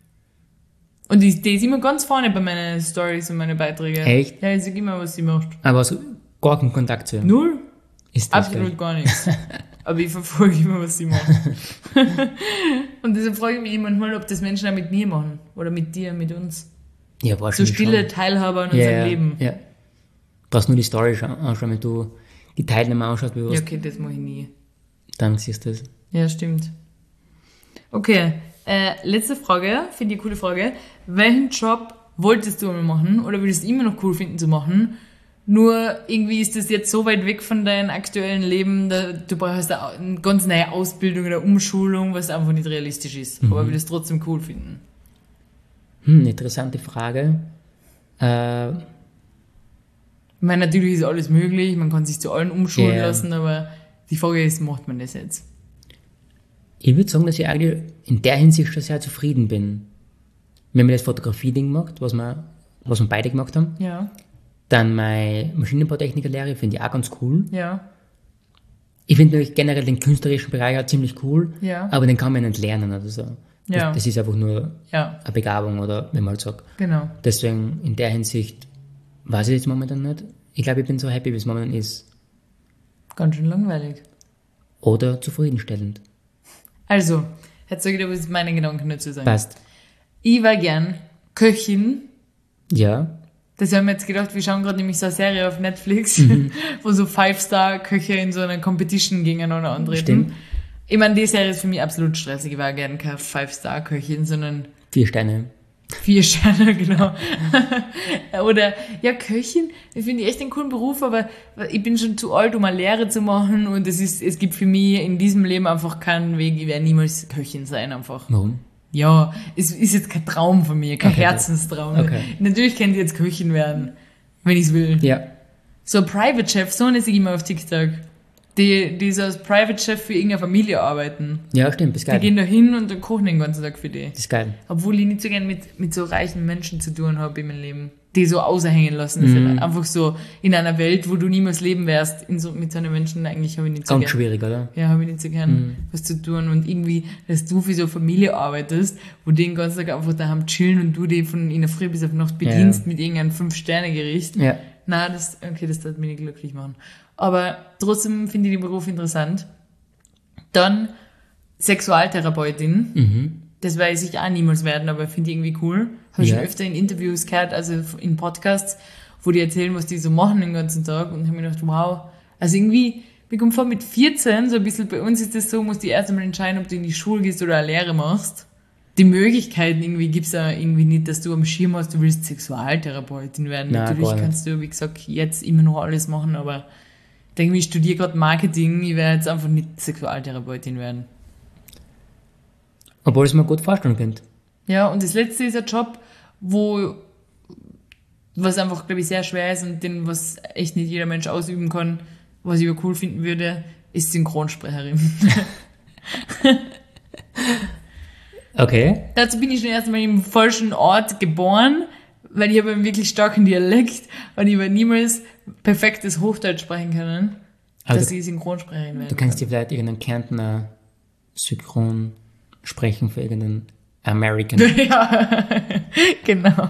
Und die, die ist immer ganz vorne bei meinen Stories und meinen Beiträgen. Echt? Ja, ich sag immer, was sie macht. Aber so gar keinen Kontakt zu haben. Null? Ist das Absolut geil. gar nichts. Aber ich verfolge immer, was sie macht. Und deshalb frage ich mich manchmal, ob das Menschen auch mit mir machen. Oder mit dir, mit uns. Ja, So wahrscheinlich stille schon. Teilhaber an Ja, unserem ja, Leben. ja. Du brauchst nur die Story scha- anschauen, wenn du die Teilnehmer anschaust, wie Ja, was, okay, das mache ich nie. dann siehst du das. Ja, stimmt. Okay, äh, letzte Frage, finde ich eine coole Frage. Welchen Job wolltest du einmal machen oder würdest du immer noch cool finden zu machen? Nur irgendwie ist das jetzt so weit weg von deinem aktuellen Leben, da, du brauchst da eine ganz neue Ausbildung oder Umschulung, was einfach nicht realistisch ist. Mhm. Aber würdest trotzdem cool finden. Hm, interessante Frage. Äh, Ich meine, natürlich ist alles möglich, man kann sich zu allen umschulen Ja. lassen, aber die Frage ist, macht man das jetzt? ich würde sagen, dass ich eigentlich in der Hinsicht schon sehr zufrieden bin. Wir haben das Fotografie-Ding gemacht, was wir, was wir beide gemacht haben. Ja, Dann meine Maschinenbautechnikerlehre finde ich auch ganz cool. ja, Ich finde natürlich generell den künstlerischen Bereich auch ziemlich cool, Ja. aber den kann man nicht lernen oder so. Das, Ja. das ist einfach nur ja, eine Begabung oder wenn man halt sagt. genau. Deswegen in der Hinsicht weiß ich jetzt momentan nicht. Ich glaube, ich bin so happy, wie es momentan ist. Ganz schön langweilig. Oder zufriedenstellend. Also, jetzt sage ich dir, was meine Gedanken dazu sagen. Passt. Ich war gern Köchin. Ja. Das haben wir jetzt gedacht, wir schauen gerade nämlich so eine Serie auf Netflix, Mhm. wo so Five-Star-Köche in so einer Competition gegeneinander antreten. Stimmt. Ich meine, die Serie ist für mich absolut stressig. Ich war gern keine Five-Star-Köchin, sondern Vier Sterne. vier Sterne, genau. Oder, ja, Köchin, ich finde echt einen coolen Beruf, aber ich bin schon zu alt, um eine Lehre zu machen und es ist, es gibt für mich in diesem Leben einfach keinen Weg, ich werde niemals Köchin sein, einfach. Warum? Ja, es ist jetzt kein Traum von mir, kein Okay. Herzenstraum. Okay. Natürlich könnte ich jetzt Köchin werden, wenn ich es will. Ja. So ein Private Chef, so eine sehe ich immer auf TikTok. Die, die so als Private Chef für irgendeine Familie arbeiten. Ja, stimmt, das ist Die geil. gehen da hin und dann kochen den ganzen Tag für die. Das ist geil. Obwohl ich nicht so gern mit, mit so reichen Menschen zu tun habe in meinem Leben. Die so außerhängen lassen. Mhm. Einfach so in einer Welt, wo du niemals leben wirst, in so, mit so einem Menschen, eigentlich habe ich nicht so Ganz gern. schwierig, oder? Ja, habe ich nicht so gern was zu tun. Und irgendwie, dass du für so eine Familie arbeitest, wo die den ganzen Tag einfach daheim chillen und du die von in der Früh bis auf Nacht bedienst Ja. mit irgendeinem Fünf-Sterne-Gericht. Ja. Na, das, okay, das wird mich nicht glücklich machen. Aber trotzdem finde ich den Beruf interessant. Dann Sexualtherapeutin. Mhm. Das werde ich sicher auch niemals werden, aber finde ich irgendwie cool. Habe ich Ja. schon öfter in Interviews gehört, also in Podcasts, wo die erzählen, was die so machen den ganzen Tag. Und habe mir gedacht, wow. Also irgendwie, mir kommt vor, mit vierzehn, so ein bisschen bei uns ist das so, musst du erst einmal entscheiden, ob du in die Schule gehst oder eine Lehre machst. Die Möglichkeiten irgendwie gibt's ja irgendwie nicht, dass du am Schirm hast, du willst Sexualtherapeutin werden. Nein, Natürlich gar nicht. kannst du, wie gesagt, jetzt immer noch alles machen, aber ich denke mir, ich studiere gerade Marketing, ich werde jetzt einfach nicht Sexualtherapeutin werden. Obwohl ich es mir gut vorstellen könnte. Ja, und das letzte ist ein Job, wo, was einfach, glaube ich, sehr schwer ist und den, was echt nicht jeder Mensch ausüben kann, was ich aber cool finden würde, ist Synchronsprecherin. Okay. Dazu bin ich schon erstmal im falschen Ort geboren, weil ich habe einen wirklich starken Dialekt und ich werde niemals perfektes Hochdeutsch sprechen können, Also dass ich Synchronsprecherin werde. Du kannst dir vielleicht irgendeinen Kärntner Synchron sprechen für irgendeinen American. Ja, genau.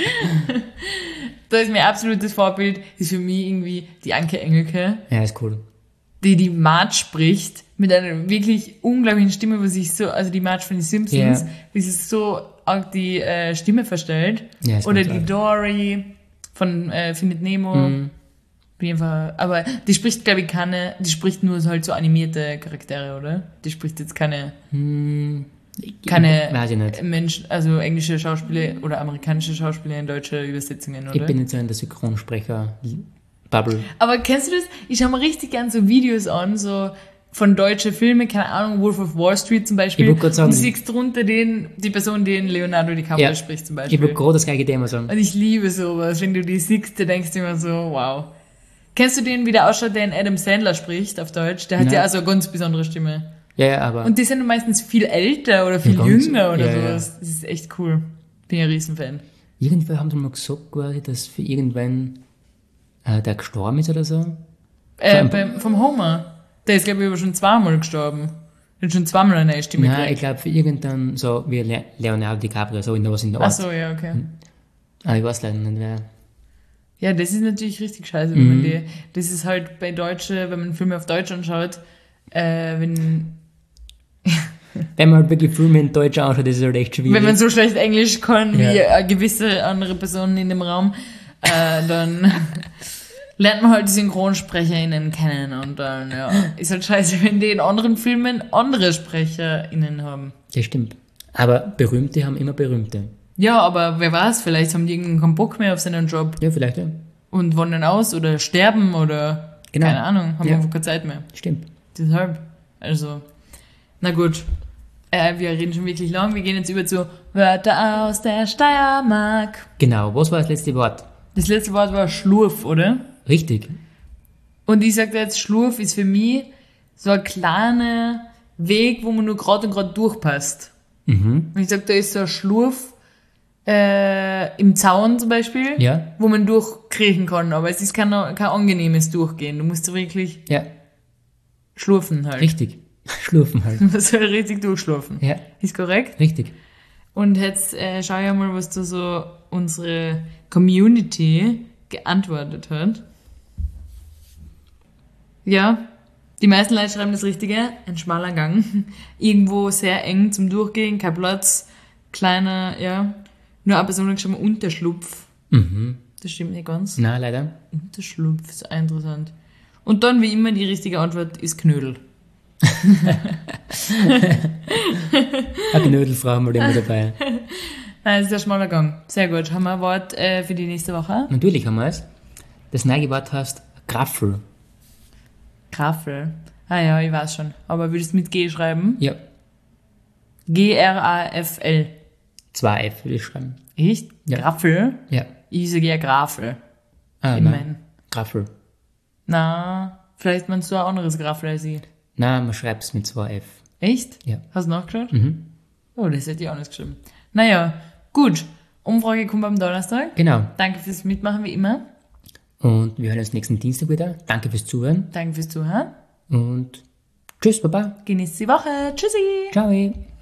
Da ist mein absolutes Vorbild, ist für mich irgendwie die Anke Engelke, Ja, ist cool. die die Marge spricht, mit einer wirklich unglaublichen Stimme, wo sich so, also die Marge von den Simpsons, Ja. wie sie so auch die äh, Stimme verstellt. Ja, ist Oder ganz die arg. Dory von äh, Findet Nemo. Mhm. Auf jeden Fall. Aber die spricht, glaube ich, keine, die spricht nur so halt so animierte Charaktere, oder? Die spricht jetzt keine, Hm, ich- keine Weiß ich nicht. Mensch, also englische Schauspieler oder amerikanische Schauspieler in deutsche Übersetzungen, oder? Ich bin nicht so in der Synchronsprecher-Bubble. Aber kennst du das? Ich schaue mir richtig gern so Videos an, so von deutschen Filmen, keine Ahnung, Wolf of Wall Street zum Beispiel. Ich wollte gerade sagen- und siehst drunter den, die Person, den Leonardo DiCaprio Ja. spricht zum Ich Beispiel. will gerade das gleiche Thema sagen. Und ich liebe sowas. Wenn du die siehst, dann denkst du immer so, wow. Kennst du den, wie der ausschaut, der in Adam Sandler spricht auf Deutsch? Der hat Nein. ja also eine ganz besondere Stimme. Ja, ja, aber Und die sind meistens viel älter oder viel Ja, ganz- jünger oder ja, ja. sowas. Das ist echt cool. Bin ein Riesenfan. irgendwann haben sie mal gesagt, quasi, dass für irgendwann äh, der gestorben ist oder so. Äh, Schon- beim, vom Homer. Der ist, glaube ich, aber schon zweimal gestorben. Der hat schon zweimal eine neue Stimme Nein, ich gekriegt. glaube für irgendeinen, so wie Le Leonardo DiCaprio, so in der was in der Ach Art. so, ja, okay. Ah, ich weiß leider nicht, wer. Ja, das ist natürlich richtig scheiße, Mhm. wenn man die, das ist halt bei Deutsche, wenn man Filme auf Deutsch anschaut, äh, wenn, Wenn man halt wirklich Filme in Deutsch anschaut, ist es halt echt schwierig. wenn man so schlecht Englisch kann, Ja. wie eine gewisse andere Personen in dem Raum, äh, dann lernt man halt die SynchronsprecherInnen kennen und dann, ja, ist halt scheiße, wenn die in anderen Filmen andere SprecherInnen haben. Das stimmt. Aber Berühmte haben immer Berühmte. Ja, aber wer weiß, vielleicht haben die irgendeinen keinen Bock mehr auf seinen Job Ja, vielleicht, ja. und wandern aus oder sterben oder, Genau. keine Ahnung, haben Ja. einfach keine Zeit mehr. Stimmt. Deshalb, also, na gut. Äh, wir reden schon wirklich lang. Wir gehen jetzt über zu Wörter aus der Steiermark. Genau, was war das letzte Wort? Das letzte Wort war Schlurf, oder? Richtig. Und ich sag dir jetzt, Schlurf ist für mich so ein kleiner Weg, wo man nur gerade und gerade durchpasst. Mhm. Und ich sag, da ist so ein Schlurf äh, im Zaun zum Beispiel, Ja. wo man durchkriechen kann. Aber es ist kein, kein angenehmes Durchgehen. Du musst wirklich Ja, schlurfen halt. richtig. Schlurfen halt. Du musst halt richtig durchschlurfen. Ja, Ist korrekt? richtig. Und jetzt äh, schau ich mal, was da so unsere Community geantwortet hat. Ja, die meisten Leute schreiben das Richtige. Ein schmaler Gang. Irgendwo sehr eng zum Durchgehen, kein Platz, kleiner, ja. Nur eine Person hat geschrieben, Unterschlupf. Mhm. Das stimmt nicht ganz. Na, leider. Unterschlupf ist auch interessant. Und dann, wie immer, die richtige Antwort ist Knödel. Eine Knödelfrau haben wir immer dabei. Nein, das ist der schmaler Gang. Sehr gut. Haben wir ein Wort äh, für die nächste Woche? Natürlich haben wir es. Das neue Wort heißt Graffel. Graffel. Ah ja, ich weiß schon. Aber würdest du mit G schreiben? Ja, G R A F L. zwei F will ich schreiben. Echt? Ja. Graffel? Ja. Ich sage ja Grafel. Ah, Ich nein. mein, Graffel. na, Vielleicht meinst du ein anderes Graffel als ich. Nein, man schreibt es mit zwei F. Echt? Ja. Hast du nachgeschaut? Mhm. Oh, das hätte ich auch nicht geschrieben. Naja, gut. Umfrage kommt am Donnerstag. Genau. Danke fürs Mitmachen, wie immer. Und wir hören uns nächsten Dienstag wieder. Danke fürs Zuhören Danke fürs Zuhören. und tschüss, Baba. Genießt die Woche. Tschüssi. Ciao.